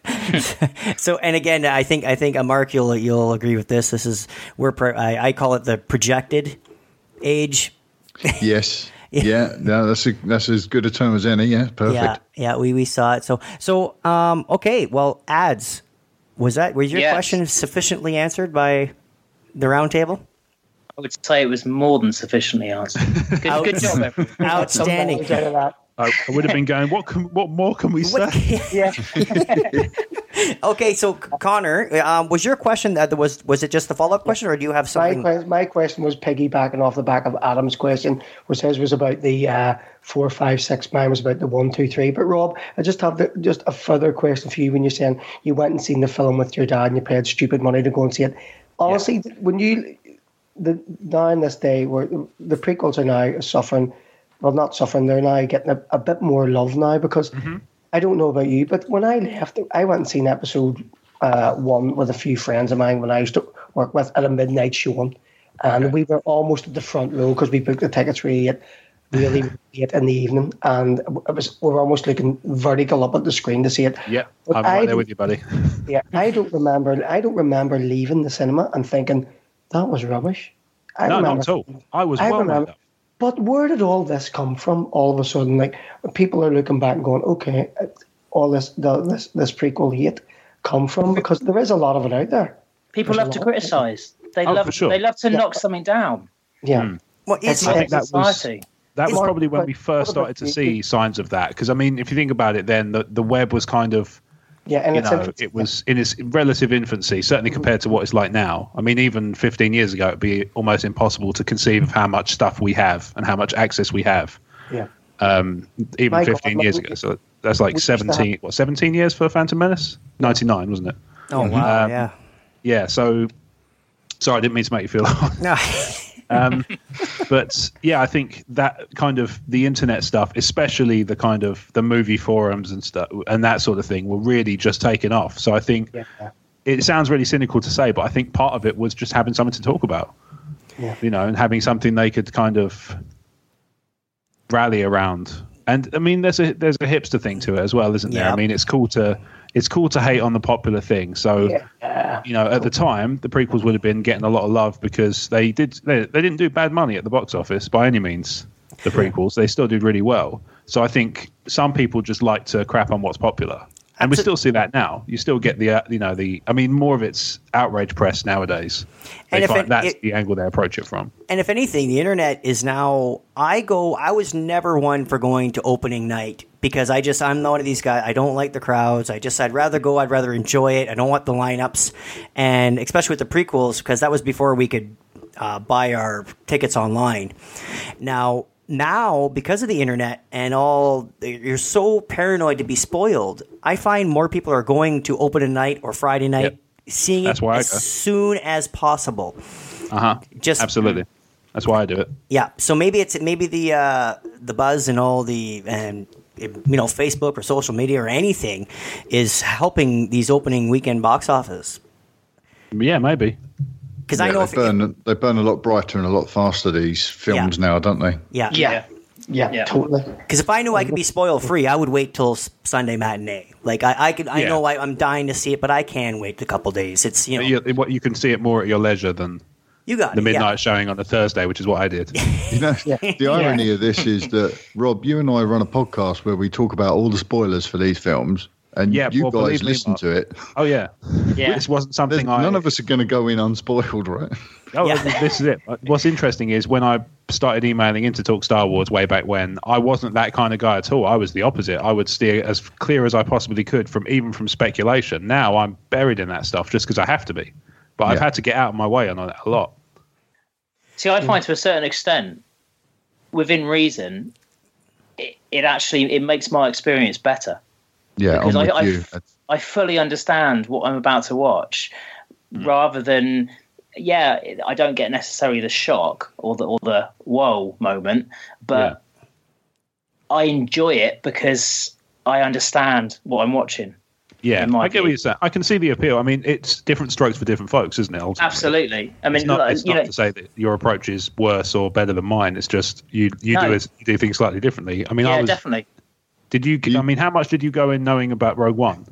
Speaker 1: So, and again, I think I think uh, Mark, you'll you'll agree with this. This is we're pro, I, I call it the projected age.
Speaker 2: Yes. Yeah. No, that's a, that's as good a term as any. Yeah. Perfect.
Speaker 1: Yeah, yeah, we, we saw it. So so um okay, well, ads. Was that was your
Speaker 4: Yes.
Speaker 1: question sufficiently answered by the round table?
Speaker 4: I would say it was more than sufficiently answered. Good, good job, everyone.
Speaker 1: Outstanding.
Speaker 5: Some knowledge out of that.
Speaker 3: I, I would have been going. What can, what more can we say?
Speaker 5: Yeah.
Speaker 1: Okay, so Connor, um, was your question that was was it just the follow up question, or do you have
Speaker 5: My,
Speaker 1: something?
Speaker 5: que- my question was piggybacking off the back of Adam's question, which his was about the uh, four, five, six. Mine was about the one, two, three. But Rob, I just have the, just a further question for you. When you're saying you went and seen the film with your dad and you paid stupid money to go and see it, honestly, when you the now in this day where the prequels are now suffering, well, not suffering, they're now getting a, a bit more love now because. I don't know about you, but when I left, I went and seen episode uh, one with a few friends of mine when I used to work with at a midnight showing. And we were almost at the front row because we booked the tickets really late, really late in the evening. And it was we were almost looking vertical up at the screen to see it.
Speaker 3: Yeah,
Speaker 5: But
Speaker 3: I'm
Speaker 5: I
Speaker 3: right there
Speaker 5: don't-
Speaker 3: with you, buddy.
Speaker 5: Yeah, I don't remember. I don't remember leaving the cinema and thinking that was rubbish. I
Speaker 3: No,
Speaker 5: remember,
Speaker 3: not at all. I was
Speaker 5: I
Speaker 3: well
Speaker 5: remember.
Speaker 3: made up.
Speaker 5: But where did all this come from? All of a sudden, like people are looking back and going, "Okay, all this the, this this prequel hate come from?" Because there is a lot of it out there.
Speaker 4: People
Speaker 5: There's
Speaker 4: love
Speaker 5: a
Speaker 4: to
Speaker 5: lot.
Speaker 4: criticise. They
Speaker 3: Oh,
Speaker 4: love
Speaker 3: for sure.
Speaker 4: they love to
Speaker 5: Yeah.
Speaker 4: knock something down.
Speaker 5: Yeah,
Speaker 3: Mm.
Speaker 1: Well, it's,
Speaker 3: I think that was
Speaker 4: society.
Speaker 3: that was
Speaker 5: Mark,
Speaker 3: probably when
Speaker 5: but
Speaker 3: we first
Speaker 5: what about
Speaker 3: started to
Speaker 5: the-
Speaker 3: see signs of that. Because I mean, if you think about it, then the the web was kind of,
Speaker 5: Yeah, and
Speaker 3: you
Speaker 5: it's
Speaker 3: know,
Speaker 5: infancy.
Speaker 3: it was in its relative infancy, certainly compared to what it's like now. I mean, even fifteen years ago, it'd be almost impossible to conceive of how much stuff we have and how much access we have.
Speaker 5: Yeah.
Speaker 3: Um, even
Speaker 5: My God,
Speaker 3: fifteen
Speaker 5: like,
Speaker 3: years
Speaker 5: we-
Speaker 3: ago. So that's like
Speaker 5: we used to have-
Speaker 3: seventeen, what, seventeen years for Phantom Menace? ninety-nine, wasn't it?
Speaker 1: oh wow,
Speaker 3: Um,
Speaker 1: yeah.
Speaker 3: Yeah. So, sorry, I didn't mean to make you feel old.
Speaker 1: No.
Speaker 3: um, but yeah, I think that kind of the internet stuff, especially the kind of the movie forums and stuff and that sort of thing, were really just taking off. So I think
Speaker 5: Yeah.
Speaker 3: it sounds really cynical to say, but I think part of it was just having something to talk about,
Speaker 5: Yeah.
Speaker 3: you know, and having something they could kind of rally around. And I mean, there's a there's a hipster thing to it as well, isn't there?
Speaker 1: Yeah.
Speaker 3: I mean, it's cool to it's cool to hate on the popular thing. So.
Speaker 5: Yeah.
Speaker 3: You know, at the time, the prequels would have been getting a lot of love because they did. They, they didn't do bad money at the box office by any means. The prequels, they still did really well. So I think some people just like to crap on what's popular, and we
Speaker 1: Absol-
Speaker 3: still see that now. You still get the, uh, you know, the. I mean, more of it's outrage press nowadays. They
Speaker 1: And if
Speaker 3: find
Speaker 1: it-
Speaker 3: that's
Speaker 1: it-
Speaker 3: the angle they approach it from.
Speaker 1: And if anything, the internet is now. I go. I was never one for going to opening night because I just I'm not one of these guys. I don't like the crowds. I just I'd rather go. I'd rather enjoy it. I don't want the lineups, and especially with the prequels because that was before we could uh, buy our tickets online. Now. Now, because of the internet and all, you're so paranoid to be spoiled. I find more people are going to open a night or Friday night,
Speaker 3: Yep.
Speaker 1: seeing
Speaker 3: That's
Speaker 1: it
Speaker 3: why I
Speaker 1: as
Speaker 3: go.
Speaker 1: soon as possible.
Speaker 3: Uh huh.
Speaker 1: Just
Speaker 3: Absolutely. That's why I do it.
Speaker 1: Yeah, so maybe it's maybe the uh, the buzz and all the and you know Facebook or social media or anything is helping these opening weekend box office
Speaker 3: Yeah, maybe.
Speaker 1: because
Speaker 2: Yeah,
Speaker 1: I know
Speaker 2: they
Speaker 1: if,
Speaker 2: burn they burn a lot brighter and a lot faster, these films
Speaker 1: Yeah.
Speaker 2: now, don't they?
Speaker 1: yeah
Speaker 5: Yeah. Yeah,
Speaker 4: Yeah.
Speaker 5: totally.
Speaker 1: because if I knew I could be spoiled free, I would wait till s- Sunday matinee. Like I, I could I
Speaker 3: Yeah.
Speaker 1: know I, I'm dying to see it, but I can wait a couple days. It's you know
Speaker 3: You, what you can see it more at your leisure than
Speaker 1: you got
Speaker 3: the
Speaker 1: it, yeah.
Speaker 3: midnight showing on a Thursday, which is what I did.
Speaker 2: You know, the irony of this is that Rob, you and I run a podcast where we talk about all the spoilers for these films, and
Speaker 3: Yeah,
Speaker 2: you
Speaker 3: well, believe
Speaker 2: guys
Speaker 3: me,
Speaker 2: listen
Speaker 3: Mark.
Speaker 2: to it.
Speaker 3: Oh yeah,
Speaker 4: Yeah.
Speaker 3: This wasn't
Speaker 2: There's-
Speaker 3: something I.
Speaker 2: None of us are going to go in unspoiled, right?
Speaker 3: Oh,
Speaker 1: Yeah.
Speaker 3: this is it. What's interesting is when I started emailing into Talk Star Wars way back when, I wasn't that kind of guy at all. I was the opposite. I would steer as clear as I possibly could from even from speculation. Now I'm buried in that stuff just because I have to be. But I've
Speaker 2: Yeah.
Speaker 3: had to get out of my way on it a lot.
Speaker 4: See, I find to a certain extent, within reason, it, it actually it makes my experience better.
Speaker 2: Yeah,
Speaker 4: Because
Speaker 2: I'm
Speaker 4: I-
Speaker 2: with
Speaker 4: I-
Speaker 2: you.
Speaker 4: I fully understand what I'm about to watch, rather than, yeah, I don't get necessarily the shock or the or the whoa moment, but I enjoy it because I understand what I'm watching.
Speaker 3: Yeah,
Speaker 4: In my
Speaker 3: I get what
Speaker 4: view.
Speaker 3: you're saying. I can see the appeal. I mean, it's different strokes for different folks, isn't it? Ultimately?
Speaker 4: Absolutely. I mean,
Speaker 3: It's not,
Speaker 4: like,
Speaker 3: it's
Speaker 4: you
Speaker 3: not
Speaker 4: know,
Speaker 3: to say that your approach is worse or better than mine. It's just you you
Speaker 4: No.
Speaker 3: do it, you do things slightly differently. I mean, I
Speaker 4: yeah,
Speaker 3: was.
Speaker 4: definitely.
Speaker 3: Did you,
Speaker 2: You-
Speaker 3: I mean, how much did you go in knowing about Rogue One?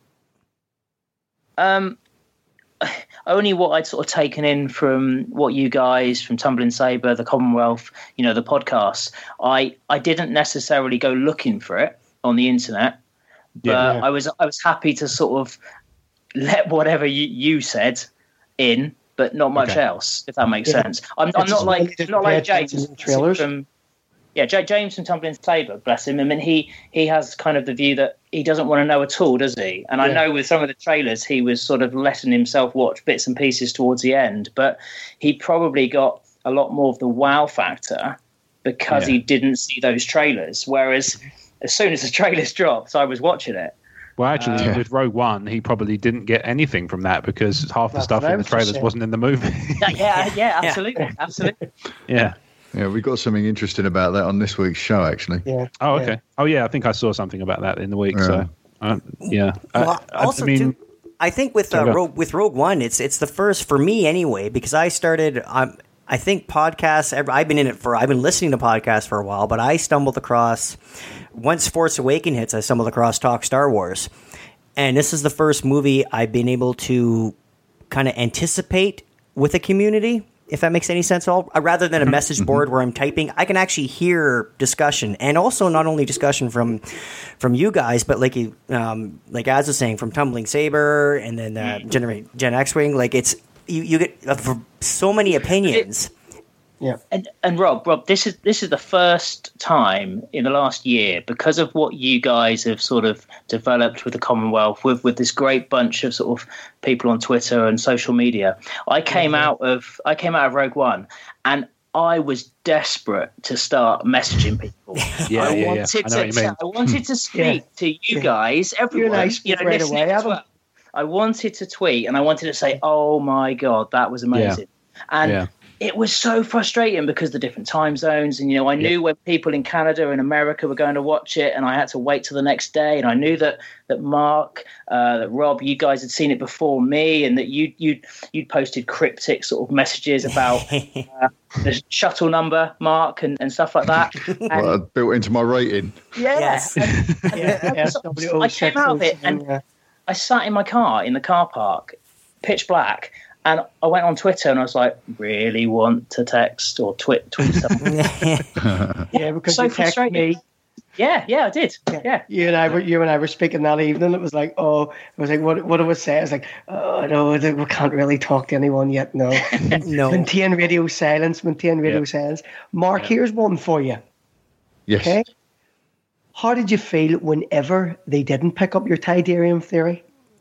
Speaker 4: Um, only what I'd sort of taken in from what you guys, from Tumbling Saber, the Commonwealth, you know, the podcast. I I didn't necessarily go looking for it on the internet, but
Speaker 3: Yeah.
Speaker 4: I was I was happy to sort of let whatever you, you said in, but not much
Speaker 3: Okay.
Speaker 4: else, if that makes
Speaker 5: Yeah.
Speaker 4: sense. I'm, I'm
Speaker 5: It's
Speaker 4: not
Speaker 5: really
Speaker 4: like not like
Speaker 5: compared
Speaker 4: James
Speaker 5: to the trailers.
Speaker 4: from yeah, J- James from Tumbling Saber, bless him. I mean, he he has kind of the view that he doesn't want to know at all, does he? And I
Speaker 5: Yeah.
Speaker 4: know with some of the trailers, he was sort of letting himself watch bits and pieces towards the end, but he probably got a lot more of the wow factor because
Speaker 3: Yeah.
Speaker 4: he didn't see those trailers. Whereas as soon as the trailers dropped, I was watching it.
Speaker 3: Well, actually,
Speaker 2: Uh,
Speaker 3: with Rogue One, he probably didn't get anything from that because half the
Speaker 5: That's
Speaker 3: stuff
Speaker 5: what I
Speaker 3: in the
Speaker 5: was just
Speaker 3: trailers
Speaker 5: saying.
Speaker 3: wasn't in the movie.
Speaker 4: Yeah, yeah, yeah, absolutely, absolutely.
Speaker 3: yeah.
Speaker 2: Yeah, we got something interesting about that on this week's show, actually.
Speaker 5: Yeah.
Speaker 3: Oh,
Speaker 5: Yeah.
Speaker 3: okay. Oh, yeah. I think I saw something about that in the week.
Speaker 2: Yeah.
Speaker 3: So, uh, yeah.
Speaker 1: Well,
Speaker 3: I, I-
Speaker 1: also,
Speaker 3: I mean,
Speaker 1: too, I think with uh,
Speaker 3: Sorry, go.
Speaker 1: Rogue, with Rogue One, it's it's the first for me anyway because I started. Um, I think podcasts. I've been in it for. I've been listening to podcasts for a while, but I stumbled across once Force Awakens hits. I stumbled across Talk Star Wars, and this is the first movie I've been able to kind of anticipate with a community. If that makes any sense at all, Uh, rather than a message board where I'm typing, I can actually hear discussion, and also not only discussion from from you guys, but like you, um, like Az was saying, from Tumbling Saber, and then uh, Generate Gen X Wing. Like it's you, you get uh, for so many opinions,
Speaker 5: Yeah.
Speaker 4: And and Rob, Rob, this is this is the first time in the last year, because of what you guys have sort of developed with the Commonwealth, with with this great bunch of sort of people on Twitter and social media. I came mm-hmm. out of I came out of Rogue One, and I was desperate to start messaging people.
Speaker 3: yeah,
Speaker 4: I
Speaker 3: yeah,
Speaker 4: wanted
Speaker 3: yeah. I,
Speaker 4: to, to I wanted to speak
Speaker 5: yeah.
Speaker 4: to you
Speaker 5: yeah.
Speaker 4: guys, everyone.
Speaker 5: Nice
Speaker 4: you know,
Speaker 5: right
Speaker 4: listening
Speaker 5: away,
Speaker 4: as well. I wanted to tweet, and I wanted to say, "Oh my god, that was amazing!" Yeah. And
Speaker 3: yeah.
Speaker 4: it was so frustrating because the different time zones, and you know, I knew yeah. when people in Canada and America were going to watch it, and I had to wait till the next day. And I knew that that Mark, uh, that Rob, you guys had seen it before me, and that you you you'd posted cryptic sort of messages about uh, the shuttle number, Mark, and, and stuff like that. And,
Speaker 2: well, built into my rating.
Speaker 4: Yeah,
Speaker 1: yes.
Speaker 4: and, and
Speaker 5: yeah,
Speaker 4: I, was, I came out of it, and yeah. I sat in my car in the car park, pitch black. And I went on Twitter and I was like, really want to text or tweet, tweet something.
Speaker 5: yeah, because
Speaker 4: so
Speaker 5: you texted me.
Speaker 4: Yeah, yeah, I did. Yeah. yeah.
Speaker 5: You and I were you and I were speaking that evening. It was like, oh, it was like, what what do I say? I was like, oh no, we can't really talk to anyone yet. No.
Speaker 1: no.
Speaker 5: Maintain radio silence, maintain radio yeah. silence. Mark, yeah. here's one for you.
Speaker 2: Yes. Okay.
Speaker 5: How did you feel whenever they didn't pick up your Tidarium theory?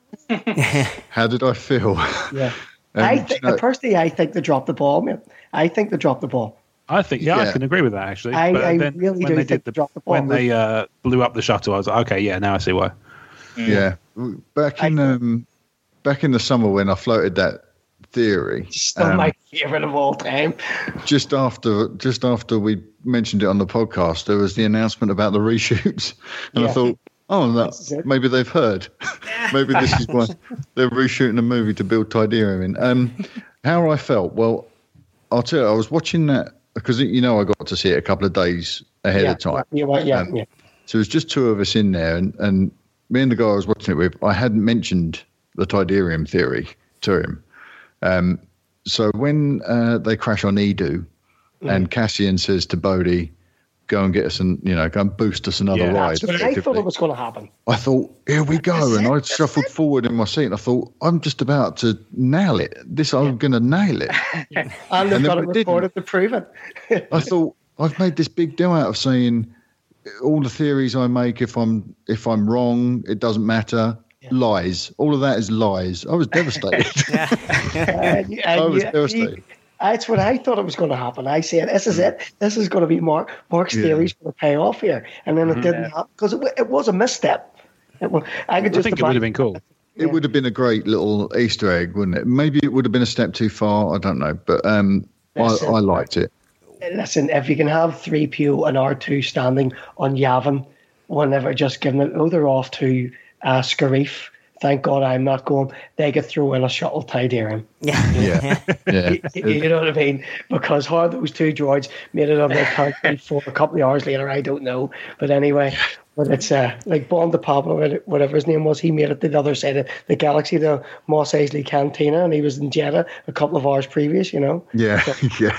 Speaker 2: How did I feel?
Speaker 5: Yeah. Um, I think, you know, personally, I think they dropped the ball, man. I think they dropped the ball.
Speaker 3: I think, yeah, yeah. I can agree with that, actually.
Speaker 5: I,
Speaker 3: but
Speaker 5: I
Speaker 3: then
Speaker 5: really
Speaker 3: when
Speaker 5: do
Speaker 3: they
Speaker 5: think
Speaker 3: did
Speaker 5: they
Speaker 3: the,
Speaker 5: dropped the ball.
Speaker 3: When they uh, blew up the shuttle, I was like, okay, yeah, now I see why.
Speaker 2: Yeah. Back in
Speaker 5: I,
Speaker 2: um, back in the summer when I floated that theory.
Speaker 5: Still um, my favourite of all time.
Speaker 2: Just after, just after we mentioned it on the podcast, there was the announcement about the reshoots. And yeah. I thought, oh, that, maybe they've heard. Maybe this is why they're reshooting a movie to build Tidarium in. Um, how I felt? Well, I'll tell you, I was watching that because, you know, I got to see it a couple of days ahead
Speaker 5: yeah,
Speaker 2: of time.
Speaker 5: Yeah, right, yeah, um, yeah.
Speaker 2: So it was just two of us in there, and, and me and the guy I was watching it with, I hadn't mentioned the Tidarium theory to him. Um, so when uh, they crash on Edu, mm. and Cassian says to Bodhi, go and get us, and you know, go and boost us another
Speaker 5: yeah,
Speaker 2: ride.
Speaker 5: That's what I thought it was going to happen.
Speaker 2: I thought, here we go, and I shuffled forward in my seat, and I thought, I'm just about to nail it. This, I'm yeah. going to nail it.
Speaker 5: yeah. And they've got it recorded to prove it.
Speaker 2: I thought, I've made this big deal out of saying all the theories I make, if I'm if I'm wrong, it doesn't matter. Yeah. Lies. All of that is lies. I was devastated.
Speaker 5: uh, you,
Speaker 2: I was
Speaker 5: you,
Speaker 2: devastated.
Speaker 5: You, That's what I thought it was going to happen. I said, "This is it. This is going to be Mark. Mark's yeah. theory is going to pay off here." And then it mm-hmm. didn't happen because it, it was a misstep. It was, I, could
Speaker 3: I
Speaker 5: just
Speaker 3: think it would have been cool.
Speaker 2: It
Speaker 5: yeah.
Speaker 2: would have been a great little Easter egg, wouldn't it? Maybe it would have been a step too far. I don't know, but um, I, I liked it.
Speaker 5: Listen, if you can have three P O and R two standing on Yavin, whenever just given it, oh, they're off to uh, Scarif. Thank God I'm not going. They could throw in a shuttle Tidarium.
Speaker 1: Yeah.
Speaker 2: yeah. yeah.
Speaker 5: You, you know what I mean? Because how those two droids made it on their country for a couple of hours later, I don't know. But anyway, but it's uh, like Bond de Pablo, whatever his name was, he made it to the other side of the galaxy, the Mos Eisley Cantina, and he was in Jeddah a couple of hours previous, you know?
Speaker 2: Yeah,
Speaker 5: so,
Speaker 2: yeah.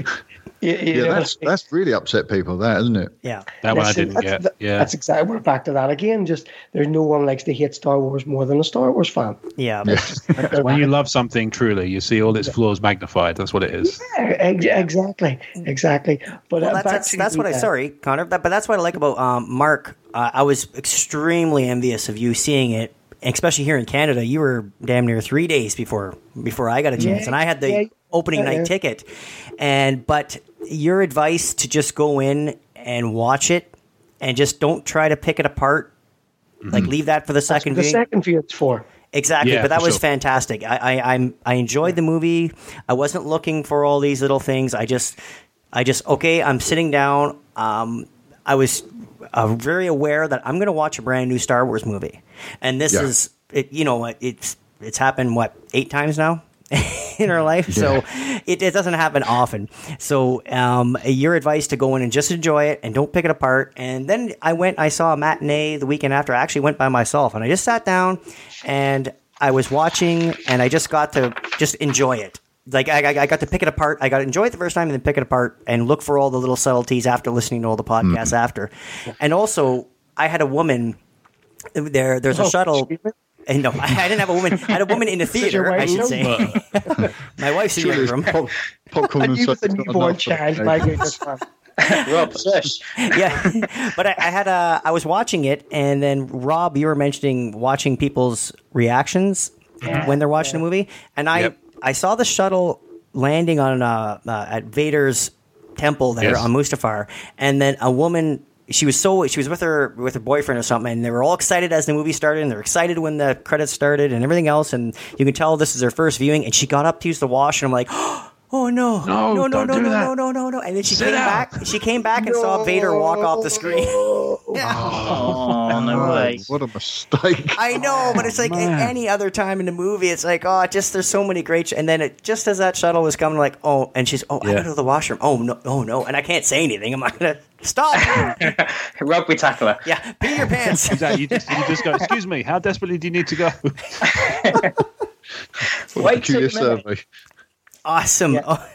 Speaker 5: You, you
Speaker 2: yeah, that's that's really upset people, that, isn't it?
Speaker 1: Yeah,
Speaker 3: that one
Speaker 5: Listen,
Speaker 3: I didn't get. Yeah,
Speaker 5: that's exactly. We're back to that again. Just there's no one likes to hate Star Wars more than a Star Wars fan.
Speaker 1: Yeah,
Speaker 2: yeah.
Speaker 3: When you love something truly, you see all its flaws magnified. That's what it is.
Speaker 5: Yeah, ex- exactly, exactly. But
Speaker 1: well,
Speaker 5: uh,
Speaker 1: that's that's, that's what I. Sorry, Connor. That, but that's what I like about um, Mark. Uh, I was extremely envious of you seeing it. Especially here in Canada, you were damn near three days before before I got a chance,
Speaker 5: yeah,
Speaker 1: and I had the
Speaker 5: yeah,
Speaker 1: opening
Speaker 5: yeah,
Speaker 1: night
Speaker 5: yeah.
Speaker 1: ticket. And but your advice to just go in and watch it, and just don't try to pick it apart, mm-hmm. like leave that for the second
Speaker 5: That's what
Speaker 1: viewing.
Speaker 5: the second view it's for.
Speaker 1: Exactly,
Speaker 3: yeah,
Speaker 1: but that was
Speaker 3: sure.
Speaker 1: fantastic. I, I I'm I enjoyed the movie. I wasn't looking for all these little things. I just I just okay. I'm sitting down. Um, I was uh, very aware that I'm going to watch a brand new Star Wars movie, and this
Speaker 2: yeah.
Speaker 1: is it. You know, it's it's happened what eight times now in our life,
Speaker 2: yeah.
Speaker 1: so it, it doesn't happen often. So um, your advice to go in and just enjoy it and don't pick it apart. And then I went, I saw a matinee the weekend after. I actually went by myself, and I just sat down and I was watching, and I just got to just enjoy it. Like I, I got to pick it apart. I got to enjoy it the first time and then pick it apart and look for all the little subtleties after listening to all the podcasts mm. after. And also, I had a woman there. There's a
Speaker 5: oh,
Speaker 1: shuttle. And no, I didn't have a woman. I had a woman in the theater. I should say. My wife's in the other room.
Speaker 2: Pop, popcorn
Speaker 5: And
Speaker 2: and
Speaker 5: you
Speaker 2: such
Speaker 5: with a
Speaker 2: is not
Speaker 5: newborn
Speaker 2: enough for
Speaker 5: child,
Speaker 2: me.
Speaker 5: my goodness, man.
Speaker 4: Rob, shush.
Speaker 1: Yeah, but I, I had a. I was watching it, and then Rob, you were mentioning watching people's reactions when they're watching a movie, and I
Speaker 3: Yep.
Speaker 1: I saw the shuttle landing on uh, uh, at Vader's temple there
Speaker 3: Yes.
Speaker 1: on Mustafar, and then a woman. She was so she was with her with her boyfriend or something, and they were all excited as the movie started, and they're excited when the credits started and everything else, and you can tell this is their first viewing. And she got up to use the wash, and I'm like, oh no,
Speaker 3: No,
Speaker 1: no, no,
Speaker 3: don't
Speaker 1: no,
Speaker 3: do
Speaker 1: no,
Speaker 3: that.
Speaker 1: no, no, no, no, and then she
Speaker 3: Sit
Speaker 1: came
Speaker 3: down.
Speaker 1: back. She came back and saw Vader walk off the screen.
Speaker 4: Oh, no way.
Speaker 2: What a mistake.
Speaker 1: I know, but it's like at
Speaker 3: Man.
Speaker 1: any other time in the movie, it's like, oh, just there's so many great. Sh- and then it just as that shuttle was coming, like, oh, and she's, oh, I
Speaker 3: Yeah.
Speaker 1: gotta go to the washroom. Oh no, oh no, and I can't say anything. I'm not gonna stop.
Speaker 4: Rugby tackler.
Speaker 1: Yeah, pee your pants.
Speaker 3: Exactly. You just, you just go, excuse me, how desperately do you need to go?
Speaker 4: Wait till
Speaker 2: Peculiar
Speaker 4: a minute.
Speaker 2: survey.
Speaker 1: Awesome.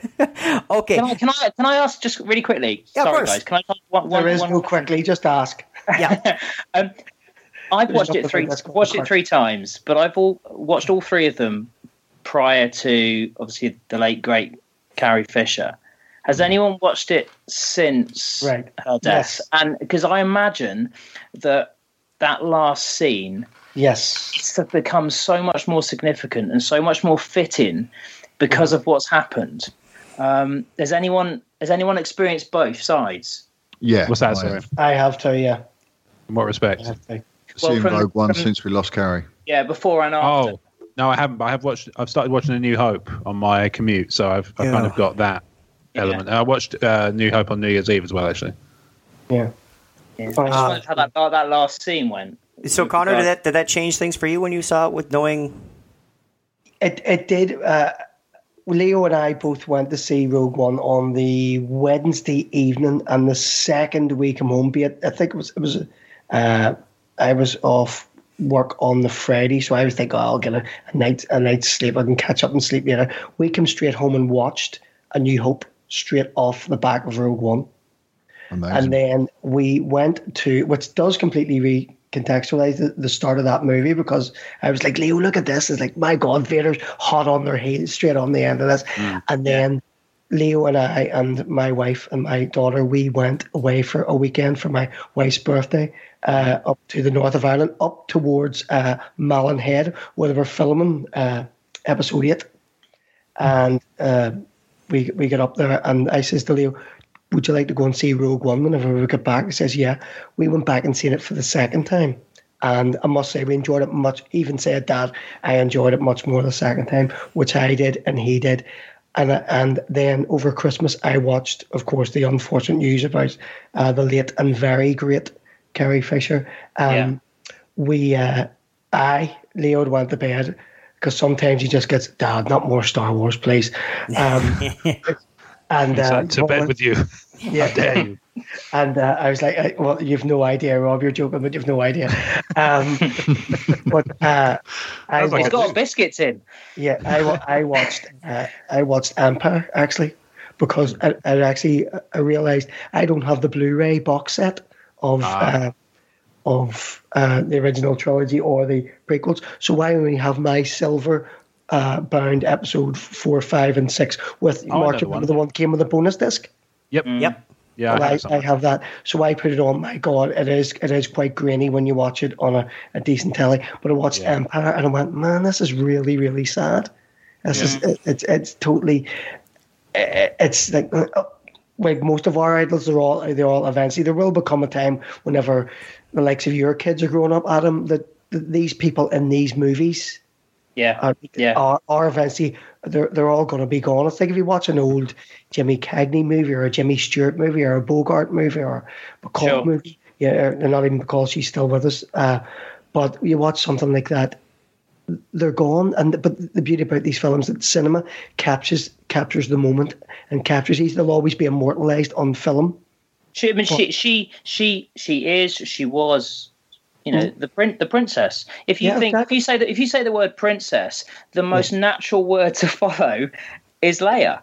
Speaker 1: Okay.
Speaker 4: Can I, can I can I ask just really quickly?
Speaker 1: Yeah, of
Speaker 4: Sorry,
Speaker 1: course.
Speaker 4: guys. Can I ask one, one,
Speaker 5: There is
Speaker 4: one
Speaker 5: no quickly, just ask.
Speaker 1: Yeah.
Speaker 4: um, I've
Speaker 5: There's
Speaker 4: watched it
Speaker 5: nothing
Speaker 4: three
Speaker 5: that's gonna
Speaker 4: watched it
Speaker 5: work.
Speaker 4: three times, but I've all watched all three of them prior to obviously the late great Carrie Fisher. Has anyone watched it since
Speaker 5: Right.
Speaker 4: her death?
Speaker 5: Yes.
Speaker 4: And because I imagine that that last scene
Speaker 5: Yes.
Speaker 4: has become so much more significant and so much more fitting because of what's happened. Um, has anyone has anyone experienced both sides?
Speaker 2: Yeah.
Speaker 3: What's that,
Speaker 2: I
Speaker 3: sorry?
Speaker 2: have.
Speaker 5: I have to, yeah.
Speaker 3: In what respect?
Speaker 5: I have to.
Speaker 2: Seen
Speaker 4: from-
Speaker 2: Rogue One
Speaker 4: from-
Speaker 2: since we lost Carrie.
Speaker 4: Yeah, before and after.
Speaker 3: Oh, no, I haven't. But I have watched. I've started watching A New Hope on my commute, so I've, I've kind
Speaker 1: Yeah.
Speaker 3: of got that element. And I watched uh, New Hope on New Year's Eve as well, actually.
Speaker 5: Yeah.
Speaker 4: Yeah. I just
Speaker 5: Uh,
Speaker 4: wondered how that, how that last scene went.
Speaker 1: So Connor, did that did that change things for you when you saw it with knowing?
Speaker 5: It it did. Uh, Leo and I both went to see Rogue One on the Wednesday evening, and the second we come home, be it, I think it was it was. Uh, I was off work on the Friday, so I was thinking, oh, I'll get a, a night a night's sleep. I can catch up and sleep later. We came straight home and watched A New Hope straight off the back of Rogue One.
Speaker 2: Amazing.
Speaker 5: And then we went to, which does completely recontextualize the, the start of that movie, because I was like, Leo, look at this. It's like, my God, Vader's hot on their heels straight on the end of this. And then Leo and I and my wife and my daughter, we went away for a weekend for my wife's birthday uh, up to the north of Ireland, up towards uh, Malin Head, where they were filming uh, episode eight. And uh, we we get up there, and I says to Leo, would you like to go and see Rogue One whenever we get back? He says, yeah. We went back and seen it for the second time. And I must say, we enjoyed it much. Even said that I enjoyed it much more the second time, which I did and he did. And and then over Christmas, I watched, of course, the unfortunate news about uh, the late and very great Carrie Fisher. Um,
Speaker 4: Yeah.
Speaker 5: We, uh, I, Leo went to bed, because sometimes he just gets, Dad, not more Star Wars, please. Um, and
Speaker 3: So,
Speaker 5: uh,
Speaker 3: to bed with you.
Speaker 5: yeah.
Speaker 3: How dare you?
Speaker 5: And uh, I was like, I, well, you've no idea, Rob. You're joking, but you've no idea. Um, but uh, I
Speaker 3: Sounds like
Speaker 4: He's
Speaker 3: a
Speaker 5: watched,
Speaker 4: got biscuits in.
Speaker 5: yeah, I, wa- I watched uh, I watched Empire, actually, because I, I actually I realized I don't have the Blu-ray box set of
Speaker 3: Ah.
Speaker 5: uh, of uh, the original trilogy or the prequels. So I only have my silver uh, bound episode four, five, and six with
Speaker 3: Oh, I know
Speaker 5: Mark.
Speaker 3: the
Speaker 5: Remember
Speaker 3: one.
Speaker 5: the one that came with a bonus disc?
Speaker 3: Yep.
Speaker 1: Yep.
Speaker 3: Yeah,
Speaker 5: Well,
Speaker 3: I
Speaker 5: I,
Speaker 3: have some.
Speaker 5: I have that, so I put it on. My God, it is it is quite grainy when you watch it on a, a decent telly. But I watched
Speaker 3: Yeah.
Speaker 5: Empire and I went, man, this is really really sad. This is it, it's it's totally it- it's like uh, like most of our idols, they're all they're all eventually there will become a time whenever the likes of your kids are growing up, Adam, that, that these people in these movies
Speaker 4: Yeah.
Speaker 5: are,
Speaker 4: Yeah.
Speaker 5: are, are eventually they're they're all going to be gone. It's like if you watch an old Jimmy Cagney movie or a Jimmy Stewart movie or a Bogart movie or a McCall
Speaker 4: Sure.
Speaker 5: movie. Yeah, or not even because she's still with us. Uh, but you watch something like that, they're gone. And but the beauty about these films that cinema captures captures the moment and captures these. They'll always be immortalized on film.
Speaker 4: She, I mean, she, she, she, she is. She was. You know, the prin- the princess. If you
Speaker 5: Yeah,
Speaker 4: think,
Speaker 5: exactly.
Speaker 4: if you say that, if you say the word princess, the most natural word to follow is Leia.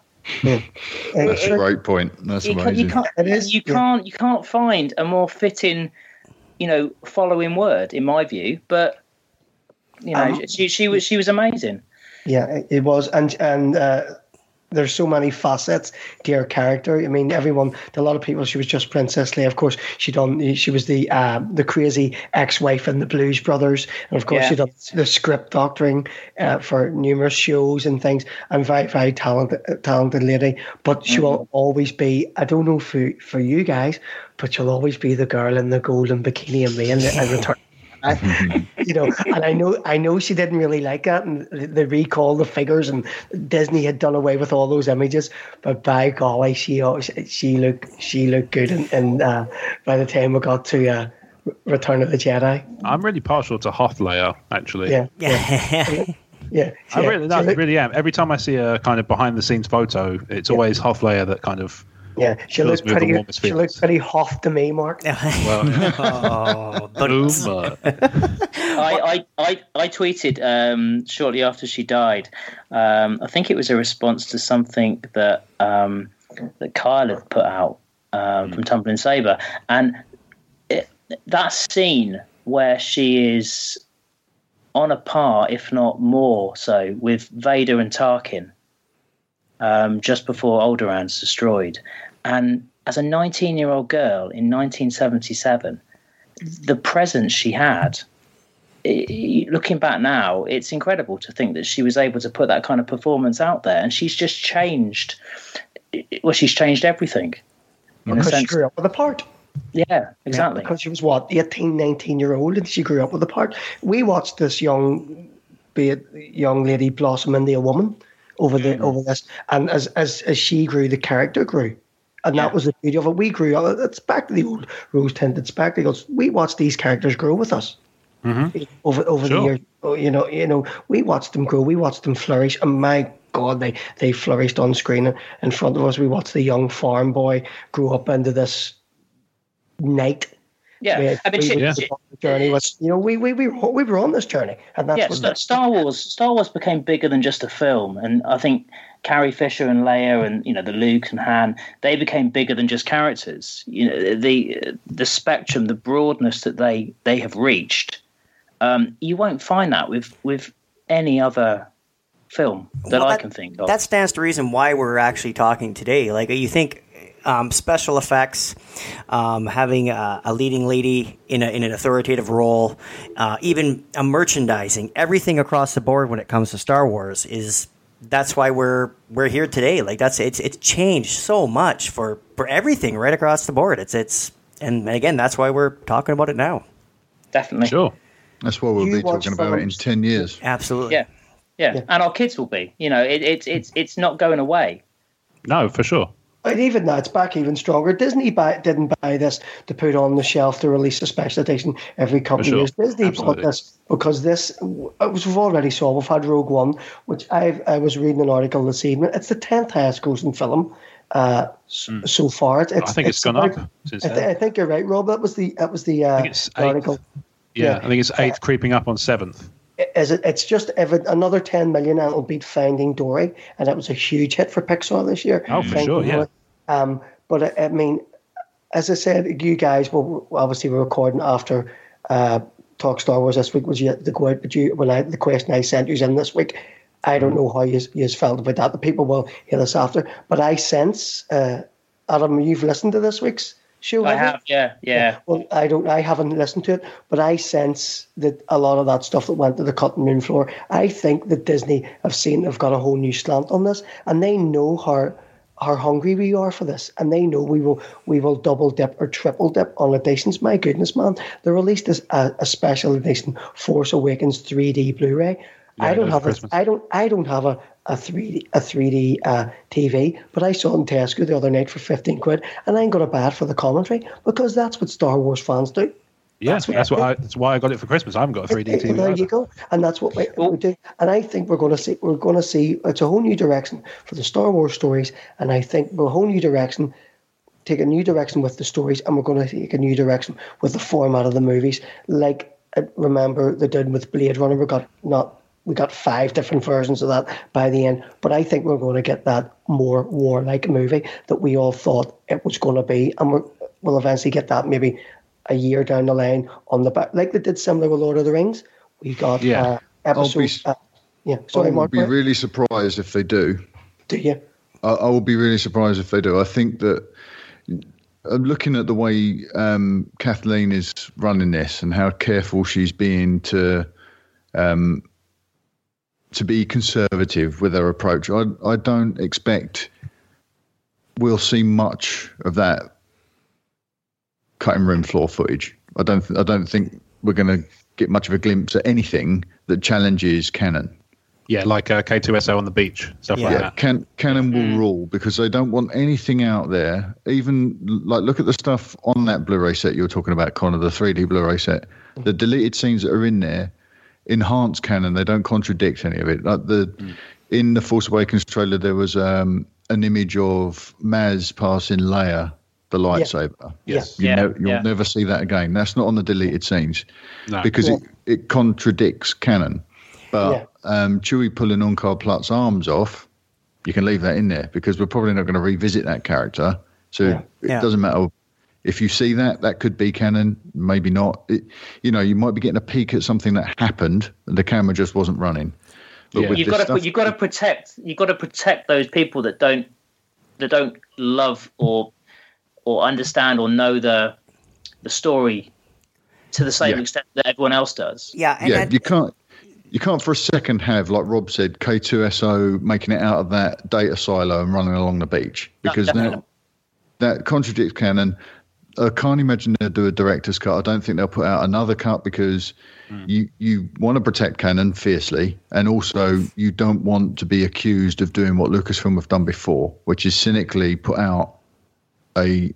Speaker 2: That's a great point. That's
Speaker 4: You, can,
Speaker 2: amazing.
Speaker 4: you can't.
Speaker 5: It is,
Speaker 4: You
Speaker 5: yeah.
Speaker 4: can't. You can't find a more fitting, you know, following word in my view. But you know,
Speaker 5: Um,
Speaker 4: she she was she was amazing.
Speaker 5: Yeah, it- it was, and and uh, there's so many facets to her character. I mean, everyone, to a lot of people, she was just Princess Leia. Of course, she done. She was the uh, the crazy ex-wife in the Blues Brothers, and of course,
Speaker 4: Yeah.
Speaker 5: she done the script doctoring uh, for numerous shows and things. And very, very talented, talented lady. But she will always be. I don't know for for you guys, but she'll always be the girl in the golden bikini and me in the in Return. I, you know, and I know, I know she didn't really like that, and they recall the figures, and Disney had done away with all those images. But by golly, she she looked she looked good, and, and uh, by the time we got to uh, Return of the Jedi,
Speaker 3: I'm really partial to Hoth Leia, actually.
Speaker 5: yeah,
Speaker 1: Yeah.
Speaker 5: yeah,
Speaker 3: I
Speaker 5: yeah.
Speaker 3: really, no,
Speaker 5: She looked-
Speaker 3: really am. Every time I see a kind of behind the scenes photo, it's always Hoth Leia that kind of.
Speaker 5: yeah, she
Speaker 3: fills
Speaker 5: looked
Speaker 3: me with the
Speaker 5: pretty.
Speaker 3: warmest
Speaker 5: She
Speaker 3: feelings.
Speaker 5: looked pretty Hoth to me, Mark.
Speaker 3: Well, yeah.
Speaker 1: Oh, but
Speaker 3: Boom, uh,
Speaker 4: I, I, I, I tweeted um, shortly after she died. Um, I think it was a response to something that um, that Kyle had put out um, from Tumbling Saber, and it, that scene where she is on a par, if not more so, with Vader and Tarkin um, just before Alderaan's destroyed, and as a nineteen-year-old girl in nineteen seventy-seven, the presence she had. I- looking back now, it's incredible to think that she was able to put that kind of performance out there, and she's just changed. Well, she's changed everything. In a
Speaker 5: Because she
Speaker 4: sense,
Speaker 5: grew up with a part.
Speaker 4: yeah, exactly.
Speaker 5: Because she was what, eighteen, nineteen year old, and she grew up with a part. We watched this young, be it young lady blossom into a woman over the over this, and as as as she grew, the character grew, and
Speaker 4: Yeah.
Speaker 5: that was the beauty of it. We grew up. It's back to the old rose tinted spectacles. We watched these characters grow with us over over the
Speaker 3: Sure.
Speaker 5: years. Oh, You know, you know, we watched them grow. We watched them flourish, and my God, they they flourished on screen in front of us. We watched the young farm boy grow up into this knight.
Speaker 4: Yeah,
Speaker 5: Yeah,
Speaker 4: I mean,
Speaker 5: we
Speaker 4: she,
Speaker 5: were
Speaker 4: she-
Speaker 5: on the journey was, you know, we we we were- we were on this journey, and that's
Speaker 4: yeah,
Speaker 5: what
Speaker 4: Star, Star Wars. Star Wars became bigger than just a film, and I think Carrie Fisher and Leia, and you know the Luke and Han, they became bigger than just characters. You know, the the spectrum, the broadness that they they have reached. Um, you won't find that with with any other film that
Speaker 1: Well,
Speaker 4: I
Speaker 1: that-
Speaker 4: can think of.
Speaker 1: that stands to reason why we're actually talking today. Like, you think um, special effects, um, having a, a leading lady in, a, in an authoritative role, uh, even a merchandising, everything across the board when it comes to Star Wars is. That's why we're we're here today. Like, that's it's it's changed so much for, for everything right across the board. It's it's and again, that's why we're talking about it now.
Speaker 4: Definitely.
Speaker 3: sure.
Speaker 2: That's what we'll
Speaker 5: You
Speaker 2: be
Speaker 5: watch
Speaker 2: talking about in
Speaker 5: films.
Speaker 2: ten years.
Speaker 1: Absolutely.
Speaker 4: Yeah. yeah,
Speaker 5: Yeah.
Speaker 4: and our kids will be. You know, it, it's it's it's not going away.
Speaker 3: No, for sure.
Speaker 5: And even now, it's back even stronger. Disney buy, didn't buy this to put on the shelf to release a special edition every couple
Speaker 3: For
Speaker 5: of
Speaker 3: sure.
Speaker 5: years. Disney
Speaker 3: Absolutely.
Speaker 5: bought this because this, as we've already saw, we've had Rogue One, which I've, I was reading an article this evening. It's the tenth highest grossing film uh, s- so far. It's,
Speaker 3: Hmm. I think it's gone
Speaker 5: about-
Speaker 3: up since
Speaker 5: I, th-
Speaker 3: then.
Speaker 5: I think you're right, Rob. That was the that was the, uh,
Speaker 3: I think it's
Speaker 5: the article.
Speaker 3: Yeah,
Speaker 5: Yeah.
Speaker 3: I think it's eighth, creeping up on seventh.
Speaker 5: Is it? It's just if it, another ten million, and it'll beat Finding Dory, and it was a huge hit for Pixar this year.
Speaker 3: Oh, for
Speaker 5: Finding
Speaker 3: sure, yeah.
Speaker 5: Dory. Um, but I, I mean, as I said, you guys, well, obviously we're recording after uh, Talk Star Wars this week was yet to go out, but you, when I, the question I sent you in this week, I don't know how you you felt about that. The people will hear this after, but I sense, uh, Adam, you've listened to this week's show.
Speaker 4: I
Speaker 5: you?
Speaker 4: have, yeah, yeah.
Speaker 5: Well, I don't. I haven't listened to it, but I sense that a lot of that stuff that went to the cutting room floor. I think that Disney have seen have got a whole new slant on this, and they know how how hungry we are for this, and they know we will we will double dip or triple dip on editions. My goodness, man! They released this a, a special edition Force Awakens three D Blu-ray.
Speaker 3: Yeah,
Speaker 5: I don't
Speaker 3: that was
Speaker 5: have a,
Speaker 3: Christmas.
Speaker 5: I don't I don't have a a three D a three D uh, T V, but I saw it in Tesco the other night for fifteen quid, and I ain't got a bad for the commentary because that's what Star Wars fans do.
Speaker 3: Yeah,
Speaker 5: That's
Speaker 3: that's
Speaker 5: what
Speaker 3: what,
Speaker 5: I
Speaker 3: I, that's why I got it for Christmas. I haven't got a three D T V.
Speaker 5: There
Speaker 3: either.
Speaker 5: you go, and that's what we, we do. And I think we're going to see we're going to see it's a whole new direction for the Star Wars stories, and I think we're a whole new direction. Take a new direction with the stories, and we're going to take a new direction with the format of the movies. Like uh, remember they did with Blade Runner, we got not we got five different versions of that by the end. But I think we're going to get that more war-like movie that we all thought it was going to be, and we're, we'll eventually get that maybe a year down the line on the back, like they did similar with Lord of the Rings. We got
Speaker 3: Yeah.
Speaker 5: uh, episode.
Speaker 2: be,
Speaker 5: uh, yeah, sorry,
Speaker 2: I will
Speaker 5: Mark.
Speaker 2: be really surprised if they do.
Speaker 5: Do you?
Speaker 2: I, I will be really surprised if they do. I think that I'm looking at the way um, Kathleen is running this and how careful she's being to um, to be conservative with her approach. I I don't expect we'll see much of that cutting room floor footage. I don't th- I don't think we're going to get much of a glimpse at anything that challenges canon.
Speaker 3: Yeah, like uh, K two S O on the beach, stuff
Speaker 1: Yeah.
Speaker 3: like
Speaker 2: Yeah,
Speaker 3: that.
Speaker 2: can, canon will rule because they don't want anything out there. Even like look at the stuff on that Blu-ray set you were talking about, Connor, the three D Blu-ray set. The deleted scenes that are in there enhance canon. They don't contradict any of it. Like the mm. in the Force Awakens trailer, there was um, an image of Maz passing Leia the lightsaber.
Speaker 3: Yes.
Speaker 2: You
Speaker 4: Yeah,
Speaker 2: ne- you'll
Speaker 4: yeah.
Speaker 2: never see that again. That's not on the deleted scenes
Speaker 3: No.
Speaker 2: because
Speaker 5: Yeah.
Speaker 2: it, it contradicts canon. But
Speaker 5: Yeah.
Speaker 2: um, Chewie pulling Unkar Plutt's arms off, you can leave that in there because we're probably not going to revisit that character. So
Speaker 5: Yeah.
Speaker 2: it
Speaker 1: Yeah.
Speaker 2: doesn't matter. If you see that, that could be canon, maybe not. It, you know, you might be getting a peek at something that happened and the camera just wasn't running. But
Speaker 3: Yeah.
Speaker 2: with
Speaker 4: You've
Speaker 2: this
Speaker 4: got to
Speaker 2: stuff-
Speaker 4: you've got to protect you've got to protect those people that don't that don't love or or understand or know the the story to the same
Speaker 2: Yeah.
Speaker 4: extent that everyone else does.
Speaker 1: Yeah, and,
Speaker 2: yeah,
Speaker 1: and-
Speaker 2: you can't. You can't for a second have, like Rob said, K two S O making it out of that data silo and running along the beach because
Speaker 4: definitely
Speaker 2: that, that contradicts canon. I can't imagine they'll do a director's cut. I don't think they'll put out another cut because mm. you you want to protect canon fiercely, and also you don't want to be accused of doing what Lucasfilm have done before, which is cynically put out a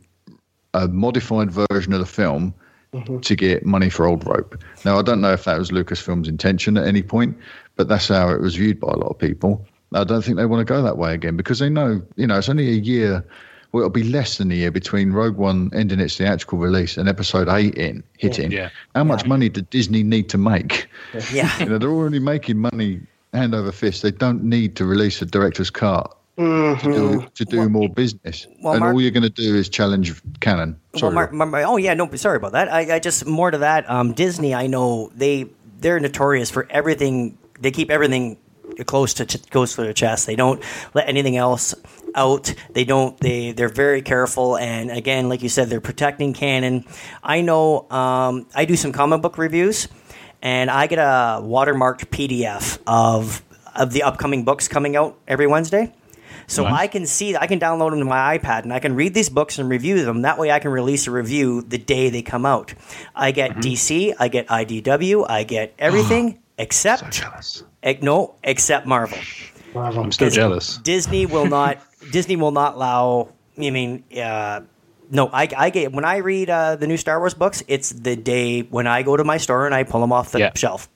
Speaker 2: a modified version of the film mm-hmm. to get money for old rope. Now, I don't know if that was Lucasfilm's intention at any point, but that's how it was viewed by a lot of people. I don't think they want to go that way again because they know, you know, it's only a year. Well, it'll be less than a year between Rogue One ending its theatrical release and Episode eight in hitting.
Speaker 3: Yeah.
Speaker 2: How much
Speaker 1: Yeah.
Speaker 2: money did Disney need to make?
Speaker 1: yeah.
Speaker 2: You know, they're already making money hand over fist. They don't need to release a director's cut
Speaker 5: Mm-hmm.
Speaker 2: to do, to do more business.
Speaker 1: well,
Speaker 2: and
Speaker 1: Mark-
Speaker 2: all you're going to do is challenge canon. Sorry,
Speaker 1: Well,
Speaker 2: Rob.
Speaker 1: Mar- Mar- oh yeah, no, sorry about that. I, I just more to that. Um, Disney, I know they they're notorious for everything. They keep everything close to ch- close to their chest. They don't let anything else out. They don't. They they're very careful. And again, like you said, they're protecting canon. I know. Um, I do some comic book reviews, and I get a watermarked P D F of of the upcoming books coming out every Wednesday. So
Speaker 3: Nice.
Speaker 1: I can see, I can download them to my iPad, and I can read these books and review them. That way, I can release a review the day they come out. I get
Speaker 3: Mm-hmm.
Speaker 1: D C, I get I D W, I get everything except
Speaker 3: So jealous.
Speaker 1: eh, no, except Marvel.
Speaker 3: I'm still
Speaker 1: Dis-
Speaker 3: jealous.
Speaker 1: Disney will not. Disney will not allow. I mean, uh, no. I, I get when I read uh, the new Star Wars books. It's the day when I go to my store and I pull them off the
Speaker 3: Yeah.
Speaker 1: shelf,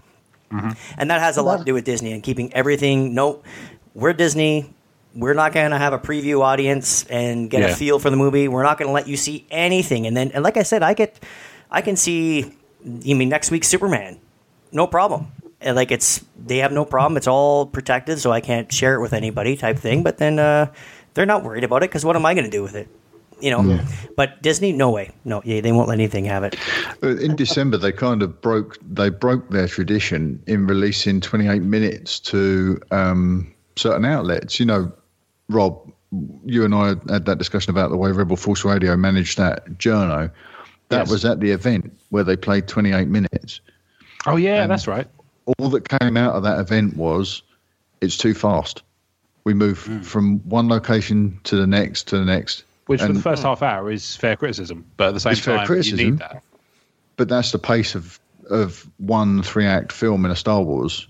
Speaker 1: and that has a lot to do with Disney and keeping everything. No, we're Disney. We're not going to have a preview audience and get
Speaker 3: Yeah.
Speaker 1: a feel for the movie. We're not going to let you see anything. And then, and like I said, I get, I can see. You mean next week's Superman? No problem. And like it's, they have no problem. It's all protected, so I can't share it with anybody, type thing. But then uh, they're not worried about it because what am I going to do with it? You know. But Disney, no way, no, yeah, they won't let anything have it.
Speaker 2: Uh, In December, they kind of broke. They broke their tradition in releasing twenty-eight minutes to um, certain outlets. You know, Rob, you and I had that discussion about the way Rebel Force Radio managed that journo. That
Speaker 3: Yes.
Speaker 2: was at the event where they played twenty-eight minutes.
Speaker 3: Oh yeah, that's right.
Speaker 2: All that came out of that event was it's too fast. We move
Speaker 3: Hmm.
Speaker 2: from one location to the next to the next.
Speaker 3: Which for
Speaker 2: And-
Speaker 3: the first half hour is fair criticism, but at the same
Speaker 2: It's fair
Speaker 3: time, you
Speaker 2: criticism.
Speaker 3: need that.
Speaker 2: But that's the pace of of one three act film in a Star Wars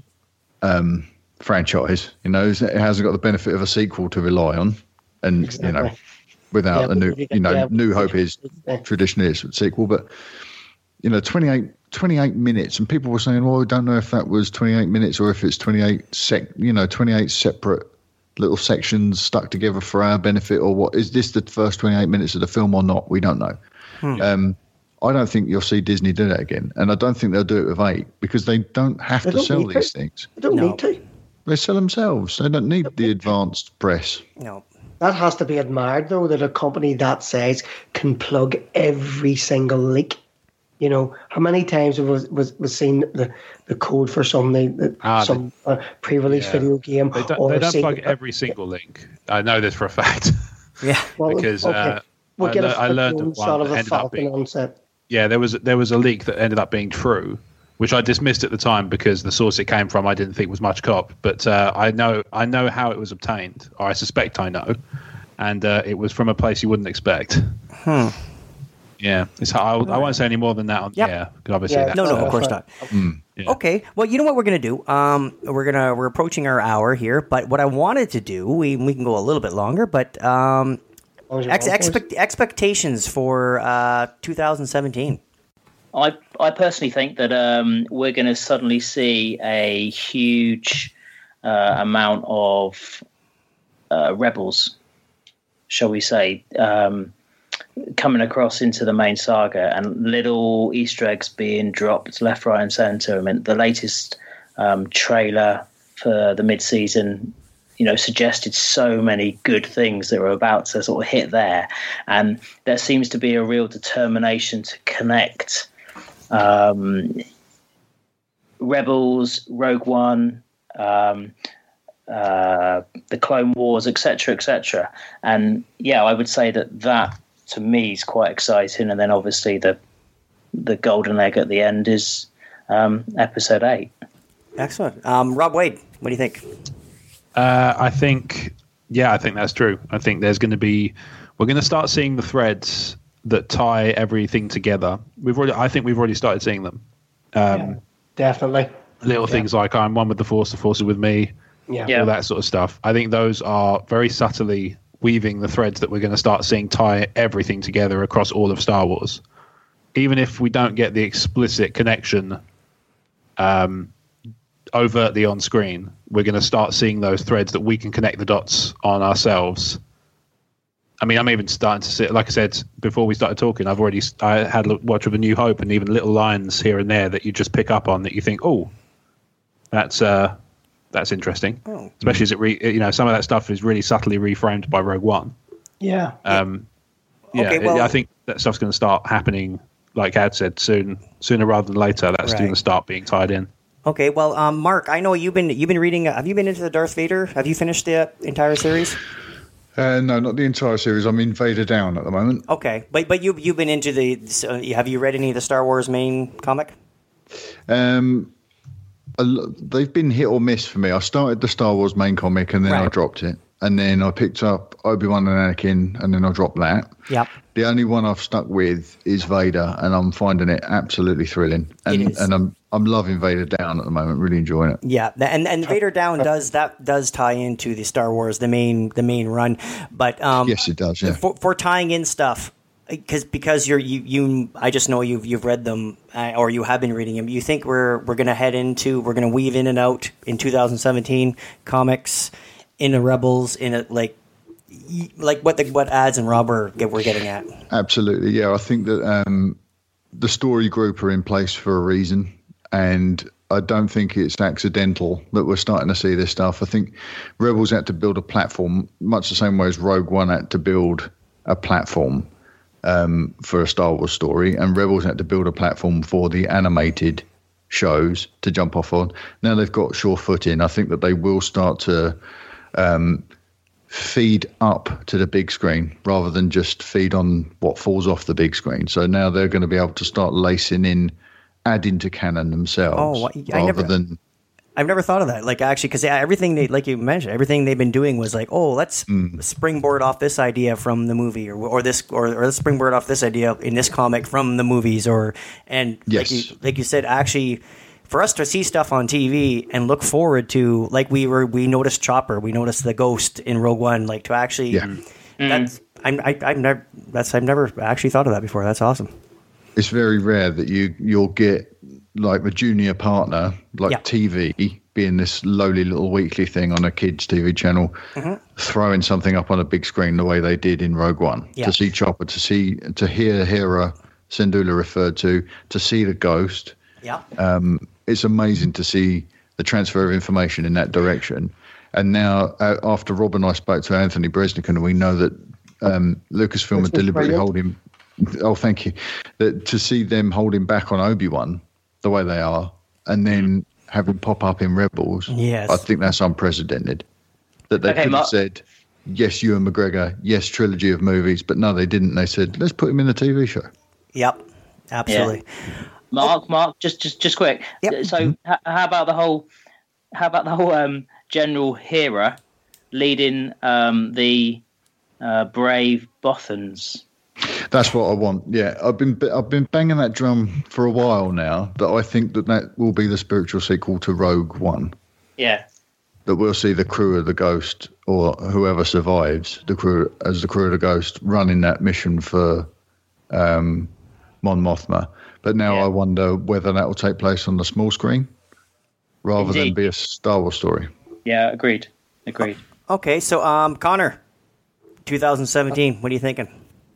Speaker 2: um, franchise. You know, it hasn't got the benefit of a sequel to rely on, and you know,
Speaker 5: Exactly.
Speaker 2: without
Speaker 5: Yeah,
Speaker 2: a new,
Speaker 5: but-
Speaker 2: you know,
Speaker 5: yeah,
Speaker 2: New
Speaker 5: but-
Speaker 2: Hope is traditionally it's a sequel, but you know, twenty-eight, twenty-eight minutes, and people were saying, well, I don't know if that was twenty-eight minutes or if it's twenty-eight sec, you know, twenty-eight separate little sections stuck together for our benefit, or what is this the first twenty-eight minutes of the film or not? We don't know. Um, I don't think you'll see Disney do that again, and I don't think they'll do it with eight because they don't have
Speaker 5: They
Speaker 2: to
Speaker 5: don't
Speaker 2: sell
Speaker 5: need to.
Speaker 2: these things.
Speaker 5: I don't
Speaker 1: No.
Speaker 5: need to.
Speaker 2: They sell themselves. They don't need the advanced press.
Speaker 1: No.
Speaker 5: That has to be admired, though, that a company that size can plug every single leak You know, how many times was was was seen the, the code for something,
Speaker 3: Ah,
Speaker 5: some uh, pre-release
Speaker 3: yeah.
Speaker 5: video game,
Speaker 3: They don't,
Speaker 5: or
Speaker 3: they don't
Speaker 5: seen-
Speaker 3: plug every single link. I know this for a fact.
Speaker 1: Yeah.
Speaker 5: Well,
Speaker 3: because,
Speaker 5: okay.
Speaker 3: uh,
Speaker 5: we'll
Speaker 3: I
Speaker 5: get
Speaker 3: lear-
Speaker 5: a
Speaker 3: I learned
Speaker 5: flip
Speaker 3: of one
Speaker 5: shot of
Speaker 3: that
Speaker 5: a
Speaker 3: ended up
Speaker 5: Falcon
Speaker 3: being-
Speaker 5: on set.
Speaker 3: Yeah, there was there was a leak that ended up being true, which I dismissed at the time because the source it came from I didn't think was much cop. But uh, I know I know how it was obtained, or I suspect I know, and uh, it was from a place you wouldn't expect.
Speaker 1: Hmm.
Speaker 3: Yeah, it's I, I won't say any more than that. On,
Speaker 1: Yep.
Speaker 3: Yeah, 'cause obviously
Speaker 5: Yeah,
Speaker 3: that's,
Speaker 1: No, no,
Speaker 3: uh,
Speaker 1: of course not.
Speaker 3: yeah.
Speaker 1: Okay, well, you know what we're gonna do? Um, we're gonna we're approaching our hour here, but what I wanted to do, we we can go a little bit longer, but um,
Speaker 5: As long as you're
Speaker 1: ex-
Speaker 5: on, boys.
Speaker 1: expect, expectations for uh two thousand seventeen.
Speaker 4: I I personally think that um, we're going to suddenly see a huge uh, amount of uh, rebels, shall we say, um, coming across into the main saga, and little Easter eggs being dropped left, right, and centre. I mean, the latest um, trailer for the mid-season, you know, suggested so many good things that were about to sort of hit there, and there seems to be a real determination to connect um, Rebels, Rogue One, um, uh, the Clone Wars, et cetera, et cetera. And yeah, I would say that that to me is quite exciting. And then obviously the the golden egg at the end is um, Episode Eight.
Speaker 1: Excellent. Um, Rob Wade, what do you think?
Speaker 3: Uh, I think, yeah, I think that's true. I think there's going to be, we're going to start seeing the threads that tie everything together. We've already, I think we've already started seeing them. Um,
Speaker 5: Yeah, definitely.
Speaker 3: Little things like I'm one with the Force, the Force is with me,
Speaker 5: Yeah.
Speaker 4: Yeah.
Speaker 3: all that sort of stuff. I think those are very subtly weaving the threads that we're going to start seeing tie everything together across all of Star Wars. Even if we don't get the explicit connection um, overtly on screen, we're going to start seeing those threads that we can connect the dots on ourselves. I mean, I'm even starting to see, like I said before we started talking, I've already I had a watch of A New Hope, and even little lines here and there that you just pick up on that you think, oh, that's uh, that's interesting.
Speaker 1: Oh.
Speaker 3: Especially as it, re, you know, some of that stuff is really subtly reframed by Rogue One.
Speaker 5: Yeah.
Speaker 3: Um, yeah,
Speaker 1: Okay,
Speaker 3: it-
Speaker 1: well-
Speaker 3: I think that stuff's going to start happening, like Ad said, soon, sooner rather than later. That's
Speaker 1: Right.
Speaker 3: going to start being tied in.
Speaker 1: Okay, well, um, Mark, I know you've been you've been reading. Uh, have you been into the Darth Vader? Have you finished the entire series?
Speaker 2: Uh, no, not the entire series. I'm in Vader Down at the moment.
Speaker 1: Okay, but but you you've been into the. So have you read any of the Star Wars main comic?
Speaker 2: Um, a lo- they've been hit or miss for me. I started the Star Wars main comic and then I
Speaker 1: Right.
Speaker 2: dropped it. And then I picked up Obi-Wan and Anakin and then I dropped that.
Speaker 1: Yep.
Speaker 2: The only one I've stuck with is Vader, and I'm finding it absolutely thrilling. And
Speaker 1: It is.
Speaker 2: and I'm I'm loving Vader Down at the moment. Really enjoying it.
Speaker 1: Yeah, tha- and and Vader Down does that does tie into the Star Wars the main the main run, but um,
Speaker 2: Yes, it does. Yeah.
Speaker 1: for, for tying in stuff because because you're you, you I just know you've you've read them uh, or you have been reading them. You think we're we're gonna head into we're gonna weave in and out in two thousand seventeen comics in the Rebels in a like y- like what the what ads and Rob were, we're getting at.
Speaker 2: Absolutely, yeah. I think that um, the story group are in place for a reason, and I don't think it's accidental that we're starting to see this stuff. I think Rebels had to build a platform, much the same way as Rogue One had to build a platform um, for a Star Wars story, and Rebels had to build a platform for the animated shows to jump off on. Now they've got sure footing. I think that they will start to um, feed up to the big screen rather than just feed on what falls off the big screen. So now they're going to be able to start lacing in, adding to canon themselves,
Speaker 1: Oh, I
Speaker 2: rather
Speaker 1: never-
Speaker 2: than
Speaker 1: I've never thought of that. Like actually, because everything they, like you mentioned, everything they've been doing was like, oh, let's springboard off this idea from the movie, or or this, or, or let's springboard off this idea in this comic from the movies, or and like
Speaker 2: Yes.
Speaker 1: you like you said, actually, for us to see stuff on T V and look forward to, like we were, we noticed Chopper, we noticed the Ghost in Rogue One, like to actually,
Speaker 2: Yeah.
Speaker 1: that's I'm, I, I've never that's I've never actually thought of that before. That's awesome.
Speaker 2: it's very rare that you you'll get like the junior partner, like
Speaker 1: Yeah.
Speaker 2: T V being this lowly little weekly thing on a kids T V channel, throwing something up on a big screen the way they did in Rogue One.
Speaker 1: Yeah.
Speaker 2: To see Chopper, to see to hear Hera Syndulla referred to, to see the Ghost.
Speaker 1: Yeah.
Speaker 2: Um, it's amazing to see the transfer of information in that direction. And now, uh, after Rob and I spoke to Anthony Bresnikan, and we know that um, Lucasfilm
Speaker 5: Which
Speaker 2: are
Speaker 5: was
Speaker 2: deliberately
Speaker 5: brilliant.
Speaker 2: holding Oh, thank you. That to see them holding back on Obi-Wan the way they are, and then have him pop up in Rebels.
Speaker 1: Yes.
Speaker 2: I think that's unprecedented. That they
Speaker 4: Okay,
Speaker 2: could
Speaker 4: Mark.
Speaker 2: have said, yes, Ewan McGregor, yes, trilogy of movies, but no, they didn't. They said, let's put him in the T V show.
Speaker 1: Yep, absolutely.
Speaker 4: Mark, Mark, just just just quick.
Speaker 1: Yep.
Speaker 4: So, h- how about the whole? How about the whole um, General Hera leading um, the uh, brave Bothans?
Speaker 2: That's what I want. Yeah, I've been I've been banging that drum for a while now. That I think that that will be the spiritual sequel to Rogue One.
Speaker 4: Yeah.
Speaker 2: That we'll see the crew of the Ghost, or whoever survives the crew as the crew of the Ghost, running that mission for um, Mon Mothma. But now
Speaker 4: Yeah.
Speaker 2: I wonder whether that will take place on the small screen rather
Speaker 4: Indeed.
Speaker 2: than be a Star Wars story.
Speaker 4: Yeah. Agreed. Agreed.
Speaker 1: Okay, so um, Connor, twenty seventeen. What are you thinking?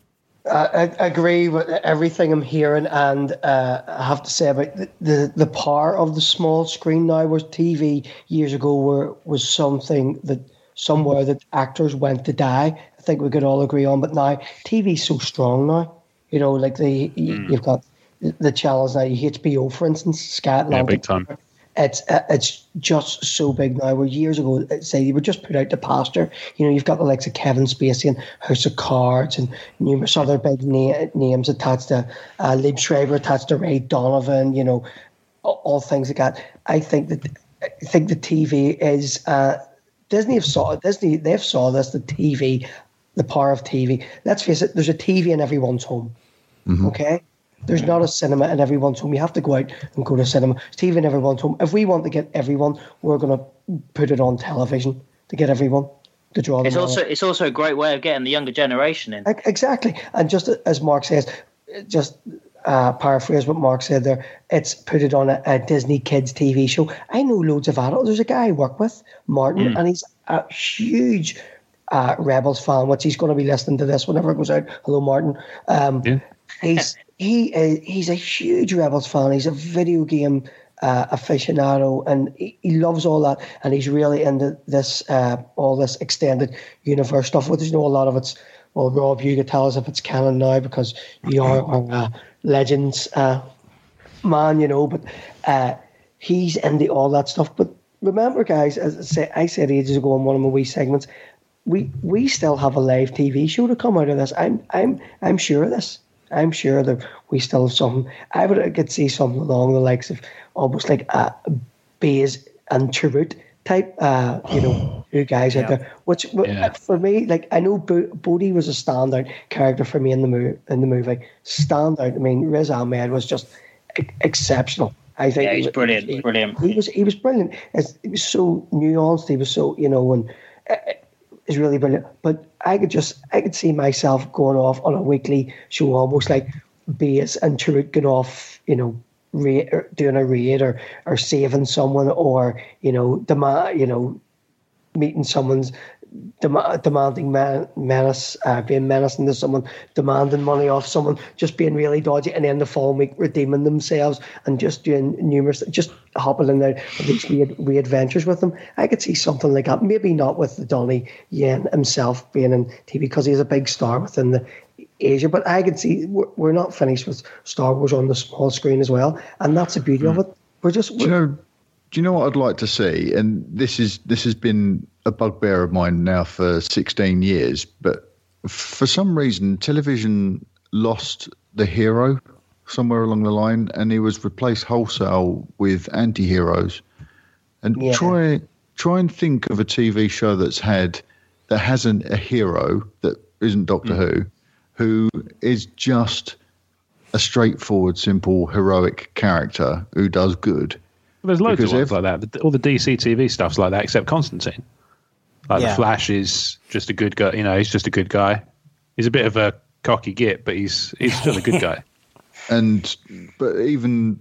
Speaker 5: I, I agree with everything I'm hearing, and uh, I have to say about the, the, the power of the small screen now, where T V years ago were, was something that somewhere that actors went to die. I think we could all agree on, but now T V's so strong now. You know, like the mm. you've got the channels now. H B O, for instance, Sky Atlantic.
Speaker 3: Yeah, big time.
Speaker 5: It's uh, it's just so big now. Where years ago, say they were just put out to pasture. You know, you've got the likes of Kevin Spacey and House of Cards and numerous other big na- names attached to uh, Liv Schreiber, attached to Ray Donovan. You know, all, all things like that. I think that I think the T V is uh, Disney have saw Disney they've saw this the T V, the power of T V. Let's face it. There's a T V in everyone's home. Mm-hmm. Okay. There's not a cinema in everyone's home. You have to go out and go to cinema. It's T V in everyone's home. If we want to get everyone, we're going to put it on television to get everyone to draw them.
Speaker 4: It's also
Speaker 5: on.
Speaker 4: it's also a great way of getting the younger generation in.
Speaker 5: Exactly. And just as Mark says, just uh, paraphrase what Mark said there, it's put it on a, a Disney Kids T V show. I know loads of adults. There's a guy I work with, Martin, mm. and he's a huge uh, Rebels fan, which he's going to be listening to this whenever it goes out. Hello, Martin. Um, yeah. He's he uh, he's a huge Rebels fan. He's a video game uh, aficionado, and he, he loves all that. And he's really into this uh, all this extended universe stuff. Which you know a lot of it's well, Rob, you could tell us if it's canon now because you are our uh, Legends uh, man, you know. But uh, he's into all that stuff. But remember, guys, as I, say, I said ages ago in one of my wee segments, we we still have a live T V show to come out of this. I'm I'm I'm sure of this. I'm sure that we still have something. I would I could see something along the likes of almost like a Baze and Chirrut type, uh, you know, two guys yeah. out there. Which yeah. for me, like I know Bo- Bodhi was a standout character for me in the movie. In the movie, standout. I mean, Riz Ahmed was just e- exceptional. I think
Speaker 4: yeah, he's
Speaker 5: he,
Speaker 4: brilliant.
Speaker 5: He,
Speaker 4: brilliant.
Speaker 5: He was he was brilliant. It's, he was so nuanced. He was so you know and. Uh, is really brilliant, but I could just I could see myself going off on a weekly show, almost like Baze and Chirrut going off, you know, raid, or doing a raid or or saving someone, or you know, demand, you know, meeting someone's dem- demanding man- menace, uh, being menacing to someone, demanding money off someone, just being really dodgy, and then the following week redeeming themselves and just doing numerous, just hopping in there of these weird, weird adventures with them. I could see something like that. Maybe not with the Donnie Yen himself being in T V because he's a big star within the Asia, but I could see we're, we're not finished with Star Wars on the small screen as well, and that's the beauty mm. of it. We're just. We're,
Speaker 2: do you know? Do you know what I'd like to see? And this is this has been a bugbear of mine now for sixteen years, but for some reason, television lost the hero somewhere along the line, and he was replaced wholesale with anti-heroes. And yeah. try try and think of a T V show that's had that hasn't a hero that isn't Doctor mm. Who, who is just a straightforward, simple, heroic character who does good.
Speaker 3: Well, there's loads because of ones if, like that. All the D C T V stuff's like that, except Constantine. Like yeah. the Flash is just a good guy. You know, he's just a good guy. He's a bit of a cocky git, but he's he's still a good guy.
Speaker 2: And but even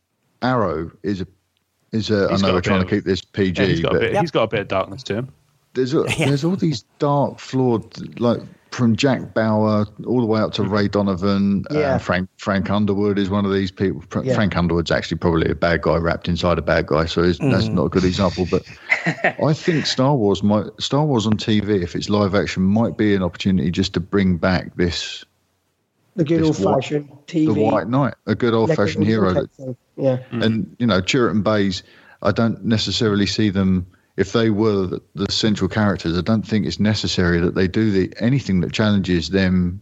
Speaker 2: Arrow is a is a. He's I know we're trying of, to keep this P G,
Speaker 3: yeah, he's got
Speaker 2: but
Speaker 3: a bit, yep. he's got a bit of darkness to him.
Speaker 2: There's a, yeah. there's all these dark, flawed, like from Jack Bauer all the way up to Ray Donovan.
Speaker 5: Yeah.
Speaker 2: Uh, Frank Frank Underwood is one of these people. Yeah. Frank Underwood's actually probably a bad guy wrapped inside a bad guy, so mm. that's not a good example. But I think Star Wars might Star Wars on T V, if it's live action, might be an opportunity just to bring back this
Speaker 5: The good old
Speaker 2: This white-
Speaker 5: fashioned T V.
Speaker 2: The White Knight, a good old fashioned hero. That,
Speaker 5: Yeah.
Speaker 2: and you know, Chirrut and Bays, I don't necessarily see them. If they were the, the central characters, I don't think it's necessary that they do the anything that challenges them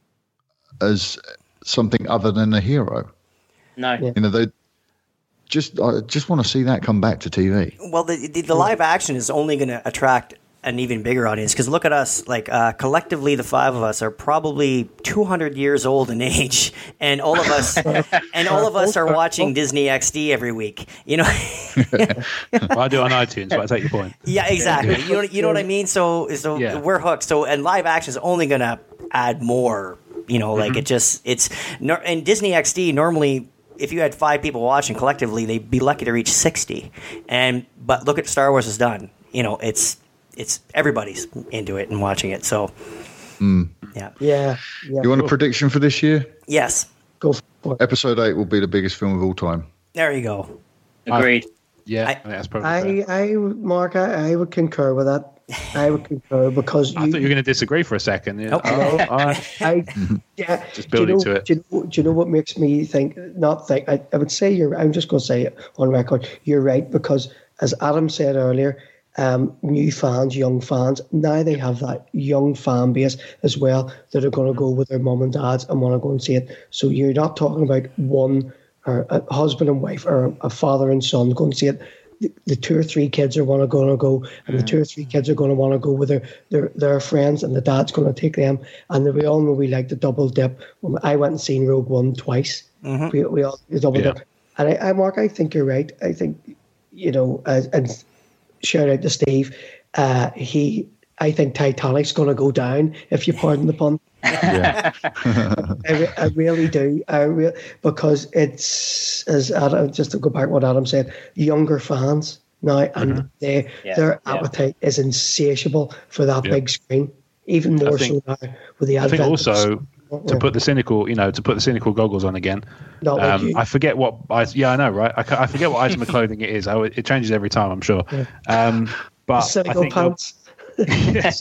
Speaker 2: as something other than a hero.
Speaker 4: No.
Speaker 5: Yeah.
Speaker 2: You know, they just I just want to see that come back to T V.
Speaker 1: Well, the the, the live action is only going to attract an even bigger audience because look at us. Like uh, collectively, the five of us are probably two hundred years old in age, and all of us and all of us are watching Disney X D every week. You know.
Speaker 3: Well, I do it on iTunes, but I take your point.
Speaker 1: Yeah, exactly. You know, you know what I mean. So, so
Speaker 3: Yeah.
Speaker 1: we're hooked. So, and live action is only going to add more. You know, like
Speaker 3: Mm-hmm.
Speaker 1: it just it's nor- and Disney X D normally. If you had five people watching collectively, they'd be lucky to reach sixty. And but look at Star Wars has done. You know, it's it's everybody's into it and watching it. So,
Speaker 2: Mm.
Speaker 1: yeah,
Speaker 5: Yeah. Yeah.
Speaker 2: You want a prediction for this year?
Speaker 1: yes,
Speaker 5: Go for it.
Speaker 2: Episode eight will be the biggest film of all time.
Speaker 1: there you go.
Speaker 4: Agreed.
Speaker 3: Yeah,
Speaker 1: I-
Speaker 3: I, think that's probably fair.
Speaker 5: I, I, would- Mark, I, I would concur with that. I would concur because you,
Speaker 3: I thought you were going to disagree for a second. Yeah.
Speaker 1: Nope.
Speaker 3: Oh, all right.
Speaker 5: I, yeah,
Speaker 3: Just
Speaker 5: do you
Speaker 3: building
Speaker 5: know,
Speaker 3: to it.
Speaker 5: Do you, know, do you know what makes me think? Not think. I, I would say you're. I'm just going to say it on record. You're right because, as Adam said earlier, um, new fans, young fans. Now they have that young fan base as well that are going to go with their mum and dads and want to go and see it. So you're not talking about one or a husband and wife or a father and son going to see it. The, the two or three kids are want to going to go, and the two or three kids are going to want to go with their, their their friends, and the dad's going to take them. And we all know we like the double dip. I went and seen Rogue One twice.
Speaker 1: Mm-hmm.
Speaker 5: We we all the double
Speaker 3: Yeah.
Speaker 5: dip. And I, I, Mark, I think you're right. I think you know, uh, and shout out to Steve. Uh, he, I think Titanic's going to go down, if you pardon the pun.
Speaker 2: Yeah.
Speaker 5: I, re- I really do. I re- because it's as Adam, just to go back what Adam said, younger fans now, and
Speaker 3: Mm-hmm.
Speaker 5: they
Speaker 4: Yeah,
Speaker 5: their
Speaker 4: yeah.
Speaker 5: appetite is insatiable for that
Speaker 3: Yeah.
Speaker 5: big screen. Even more
Speaker 3: think-
Speaker 5: so now with the
Speaker 3: I think
Speaker 5: advent.
Speaker 3: also
Speaker 5: of,
Speaker 3: to put the cynical, you know, to put the cynical goggles on again.
Speaker 5: Not like
Speaker 3: Um,
Speaker 5: you.
Speaker 3: I forget what. I, yeah, I know, right? I, ca- I forget what item of clothing it is. I, it changes every time, I'm sure. Um, but I
Speaker 5: cynical
Speaker 3: think you'll-
Speaker 5: pants,
Speaker 3: Yes.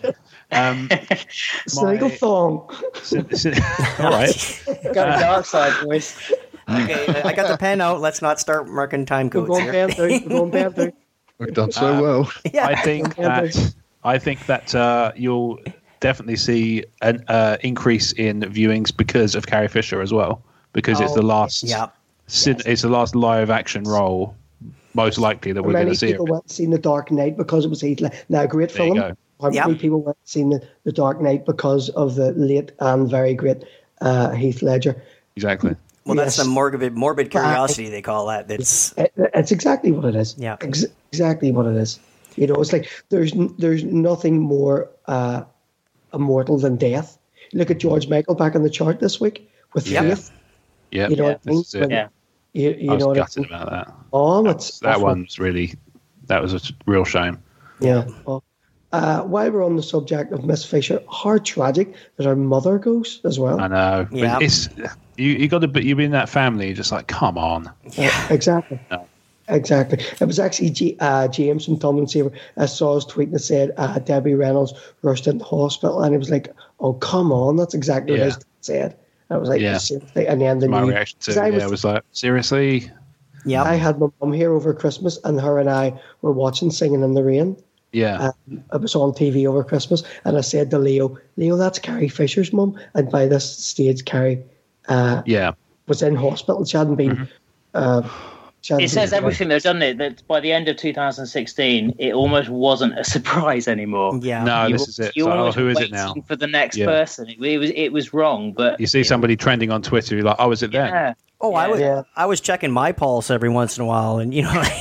Speaker 3: um,
Speaker 5: cynical
Speaker 3: my-
Speaker 5: thong.
Speaker 3: c- c- all right.
Speaker 4: Got a dark side, boys.
Speaker 1: Okay, I got the pen out. Let's not start marking time
Speaker 5: We're
Speaker 1: codes
Speaker 5: going
Speaker 1: here.
Speaker 5: bad through. We're going bad through.
Speaker 2: We've done so well.
Speaker 1: Yeah.
Speaker 3: I think
Speaker 5: Yeah,
Speaker 3: that I think that uh, you'll definitely see an uh, increase in viewings because of Carrie Fisher as well, because it's
Speaker 5: Oh,
Speaker 3: the last.
Speaker 1: Yeah.
Speaker 3: cin- It's the last live action role, most likely that we're going
Speaker 5: Many
Speaker 3: to see.
Speaker 5: people went and seen The Dark Knight because it was Heath Ledger. Now, great
Speaker 3: There you
Speaker 5: film.
Speaker 3: go.
Speaker 5: How many
Speaker 1: Yeah.
Speaker 5: people went and seen the, the Dark Knight because of the late and very great uh, Heath Ledger?
Speaker 3: Exactly.
Speaker 1: Well, that's
Speaker 5: Yes.
Speaker 1: the morbid morbid curiosity they call that. That's
Speaker 5: It, it's exactly what it is.
Speaker 1: Yeah.
Speaker 5: Ex- exactly what it is. You know, it's like there's n- there's nothing more uh, immortal than death. Look at George Michael back on the chart this week with
Speaker 1: Yeah.
Speaker 5: Faith.
Speaker 3: Yeah.
Speaker 5: You know
Speaker 3: yeah,
Speaker 5: what I mean?
Speaker 3: this is it.
Speaker 4: Yeah.
Speaker 5: You,
Speaker 3: I
Speaker 5: you
Speaker 3: was
Speaker 5: know what I
Speaker 3: gutted
Speaker 5: mean?
Speaker 3: about that.
Speaker 5: Oh,
Speaker 3: That,
Speaker 5: it's
Speaker 3: that
Speaker 5: awful.
Speaker 3: one's really. That was a real shame.
Speaker 5: Yeah. Oh. Uh, while we're on the subject of Miss Fisher, how tragic that her mother goes as well.
Speaker 3: I know. But
Speaker 1: Yeah.
Speaker 3: It's you. You got to. be- You've been in that family. You're just like, come on.
Speaker 5: Yeah, exactly.
Speaker 3: No.
Speaker 5: Exactly. It was actually G, uh, James from Tomlin Saber. I saw his tweet that said uh, Debbie Reynolds rushed into hospital, and it was like, "Oh, come on!" That's exactly
Speaker 3: Yeah.
Speaker 5: what his said. I was like,
Speaker 3: Yeah.
Speaker 5: seriously. And then the
Speaker 3: My
Speaker 5: news-
Speaker 3: reaction to
Speaker 5: 'cause
Speaker 3: it
Speaker 5: I
Speaker 3: yeah,
Speaker 5: was,
Speaker 3: was like, seriously.
Speaker 1: yeah.
Speaker 5: I had my mum here over Christmas, and her and I were watching Singing in the Rain.
Speaker 3: Yeah.
Speaker 5: Um, it was on T V over Christmas, and I said to Leo, "Leo, that's Carrie Fisher's mum." And by this stage, Carrie uh,
Speaker 3: yeah.
Speaker 5: was in hospital. She hadn't been.
Speaker 3: Mm-hmm.
Speaker 5: Uh, she hadn't
Speaker 4: It says
Speaker 5: been-
Speaker 4: everything though, doesn't it? That by the end of two thousand sixteen, it almost wasn't a surprise anymore.
Speaker 1: Yeah.
Speaker 3: No,
Speaker 4: You
Speaker 3: this
Speaker 4: were-
Speaker 3: is it.
Speaker 4: you
Speaker 3: So, oh,
Speaker 4: almost
Speaker 3: who is
Speaker 4: were
Speaker 3: it now?
Speaker 4: waiting For the next
Speaker 3: Yeah.
Speaker 4: person, it, it was it was wrong, but
Speaker 3: You see somebody trending on Twitter, you're like, oh, is it them?
Speaker 4: yeah.
Speaker 1: Oh, I was
Speaker 5: Yeah.
Speaker 1: I was checking my pulse every once in a while, and you know.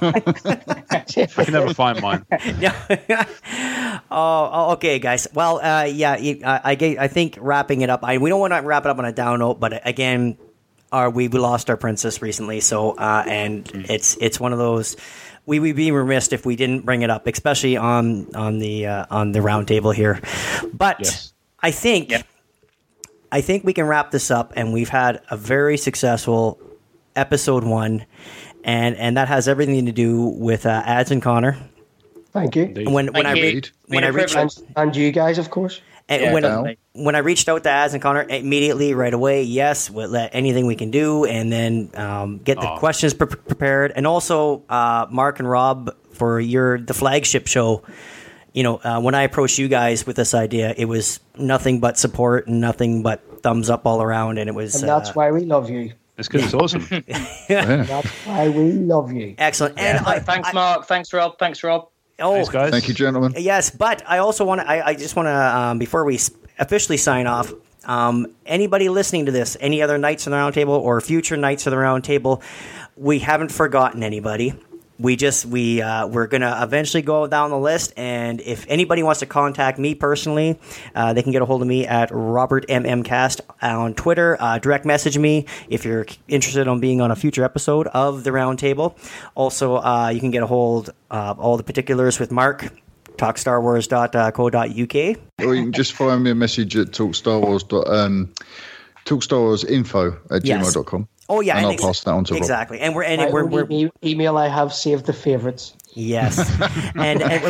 Speaker 3: I can never find mine.
Speaker 1: Yeah. oh, oh, okay, guys. Well, uh, yeah, you- I, I, get- I think wrapping it up. I, we don't want to wrap it up on a down note, but again, our we, we lost our princess recently, so uh, and it's it's one of those. We would be remiss if we didn't bring it up, especially on on the uh, on the round table here. But
Speaker 3: Yes.
Speaker 1: I think
Speaker 4: Yeah.
Speaker 1: I think we can wrap this up, and we've had a very successful episode one, and and that has everything to do with uh, Ads and Connor.
Speaker 5: Thank you.
Speaker 3: Indeed.
Speaker 1: When when
Speaker 4: Thank
Speaker 1: I
Speaker 4: you.
Speaker 1: read when
Speaker 4: Been
Speaker 1: I
Speaker 4: a
Speaker 1: reached
Speaker 4: privilege.
Speaker 5: And, and you guys, of course.
Speaker 1: and
Speaker 4: Yeah,
Speaker 1: when
Speaker 4: definitely.
Speaker 1: when I reached out to Az and Connor immediately right away, yes, we'll let anything we can do, and then um, get the
Speaker 3: Aw.
Speaker 1: questions pre- prepared, and also uh, Mark and Rob for your the flagship show. You know, uh, when I approached you guys with this idea, it was nothing but support and nothing but thumbs up all around, and it was
Speaker 5: And that's
Speaker 1: uh,
Speaker 5: why we love you.
Speaker 3: It's because it's awesome.
Speaker 2: Yeah.
Speaker 5: That's why we love you.
Speaker 1: excellent. And I,
Speaker 4: Thanks,
Speaker 1: I-
Speaker 4: Mark. Thanks, Rob. Thanks, Rob.
Speaker 1: oh,
Speaker 3: Thanks, guys.
Speaker 2: Thank you, gentlemen.
Speaker 1: Yes, but I also want to. I, I just want to um, before we s- officially sign off. Um, anybody listening to this, any other Knights of the Round Table or future Knights of the Round Table, we haven't forgotten anybody. We just we uh, we're gonna eventually go down the list, and if anybody wants to contact me personally, uh, they can get a hold of me at Robert M M Cast on Twitter. Uh, direct message me if you're interested on being on a future episode of the Round Table. Also, uh, you can get a hold of all the particulars with Mark. talk star wars dot co dot U K.
Speaker 2: Or you can just fire me a message at talkstarwars. Um, talkstarwarsinfo at
Speaker 1: Yes.
Speaker 2: gmail dot com.
Speaker 1: Oh yeah,
Speaker 2: And I'll
Speaker 1: ex-
Speaker 2: pass that on to Rob.
Speaker 1: exactly. And we're and
Speaker 5: My
Speaker 1: we're,
Speaker 5: only
Speaker 1: we're
Speaker 5: e- email I have saved the favorites.
Speaker 1: yes, and and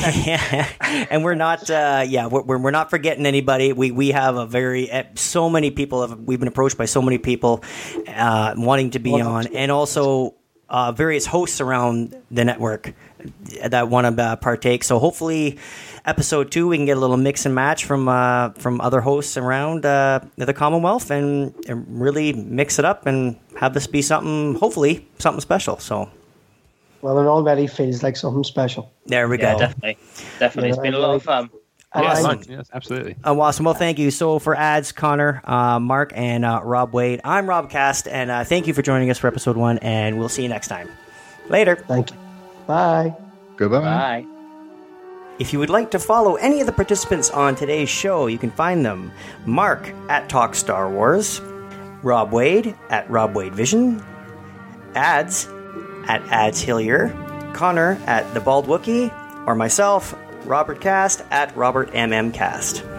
Speaker 1: we're, and we're not uh, yeah we're we're we're not forgetting anybody. We we have a very uh, so many people have we've been approached by so many people uh, wanting to be
Speaker 5: Well,
Speaker 1: on, and also uh, various hosts around the network that want to uh, partake. So hopefully, episode two we can get a little mix and match from uh, from other hosts around uh, the Commonwealth, and, and really mix it up and have this be something. Hopefully, something special. So
Speaker 5: Well, it already feels like something special.
Speaker 1: there we
Speaker 4: Yeah,
Speaker 1: go.
Speaker 4: definitely. Definitely. It's been a lot of fun.
Speaker 5: And
Speaker 3: Yes,
Speaker 5: I'm-
Speaker 3: yes, absolutely.
Speaker 1: Uh, awesome. Well, thank you. So for ads, Connor, uh, Mark, and uh, Rob Wade, I'm Rob Cast, and uh, thank you for joining us for episode one, and we'll see you next time. Later.
Speaker 5: Thank you. Bye.
Speaker 2: Goodbye.
Speaker 4: Bye.
Speaker 1: If you would like to follow any of the participants on today's show, you can find them. Mark at Talk Star Wars, Rob Wade at Rob Wade Vision, Ads at Ads Hillier, Connor at The Bald Wookie, or myself, Robert Cast at Robert M M Cast.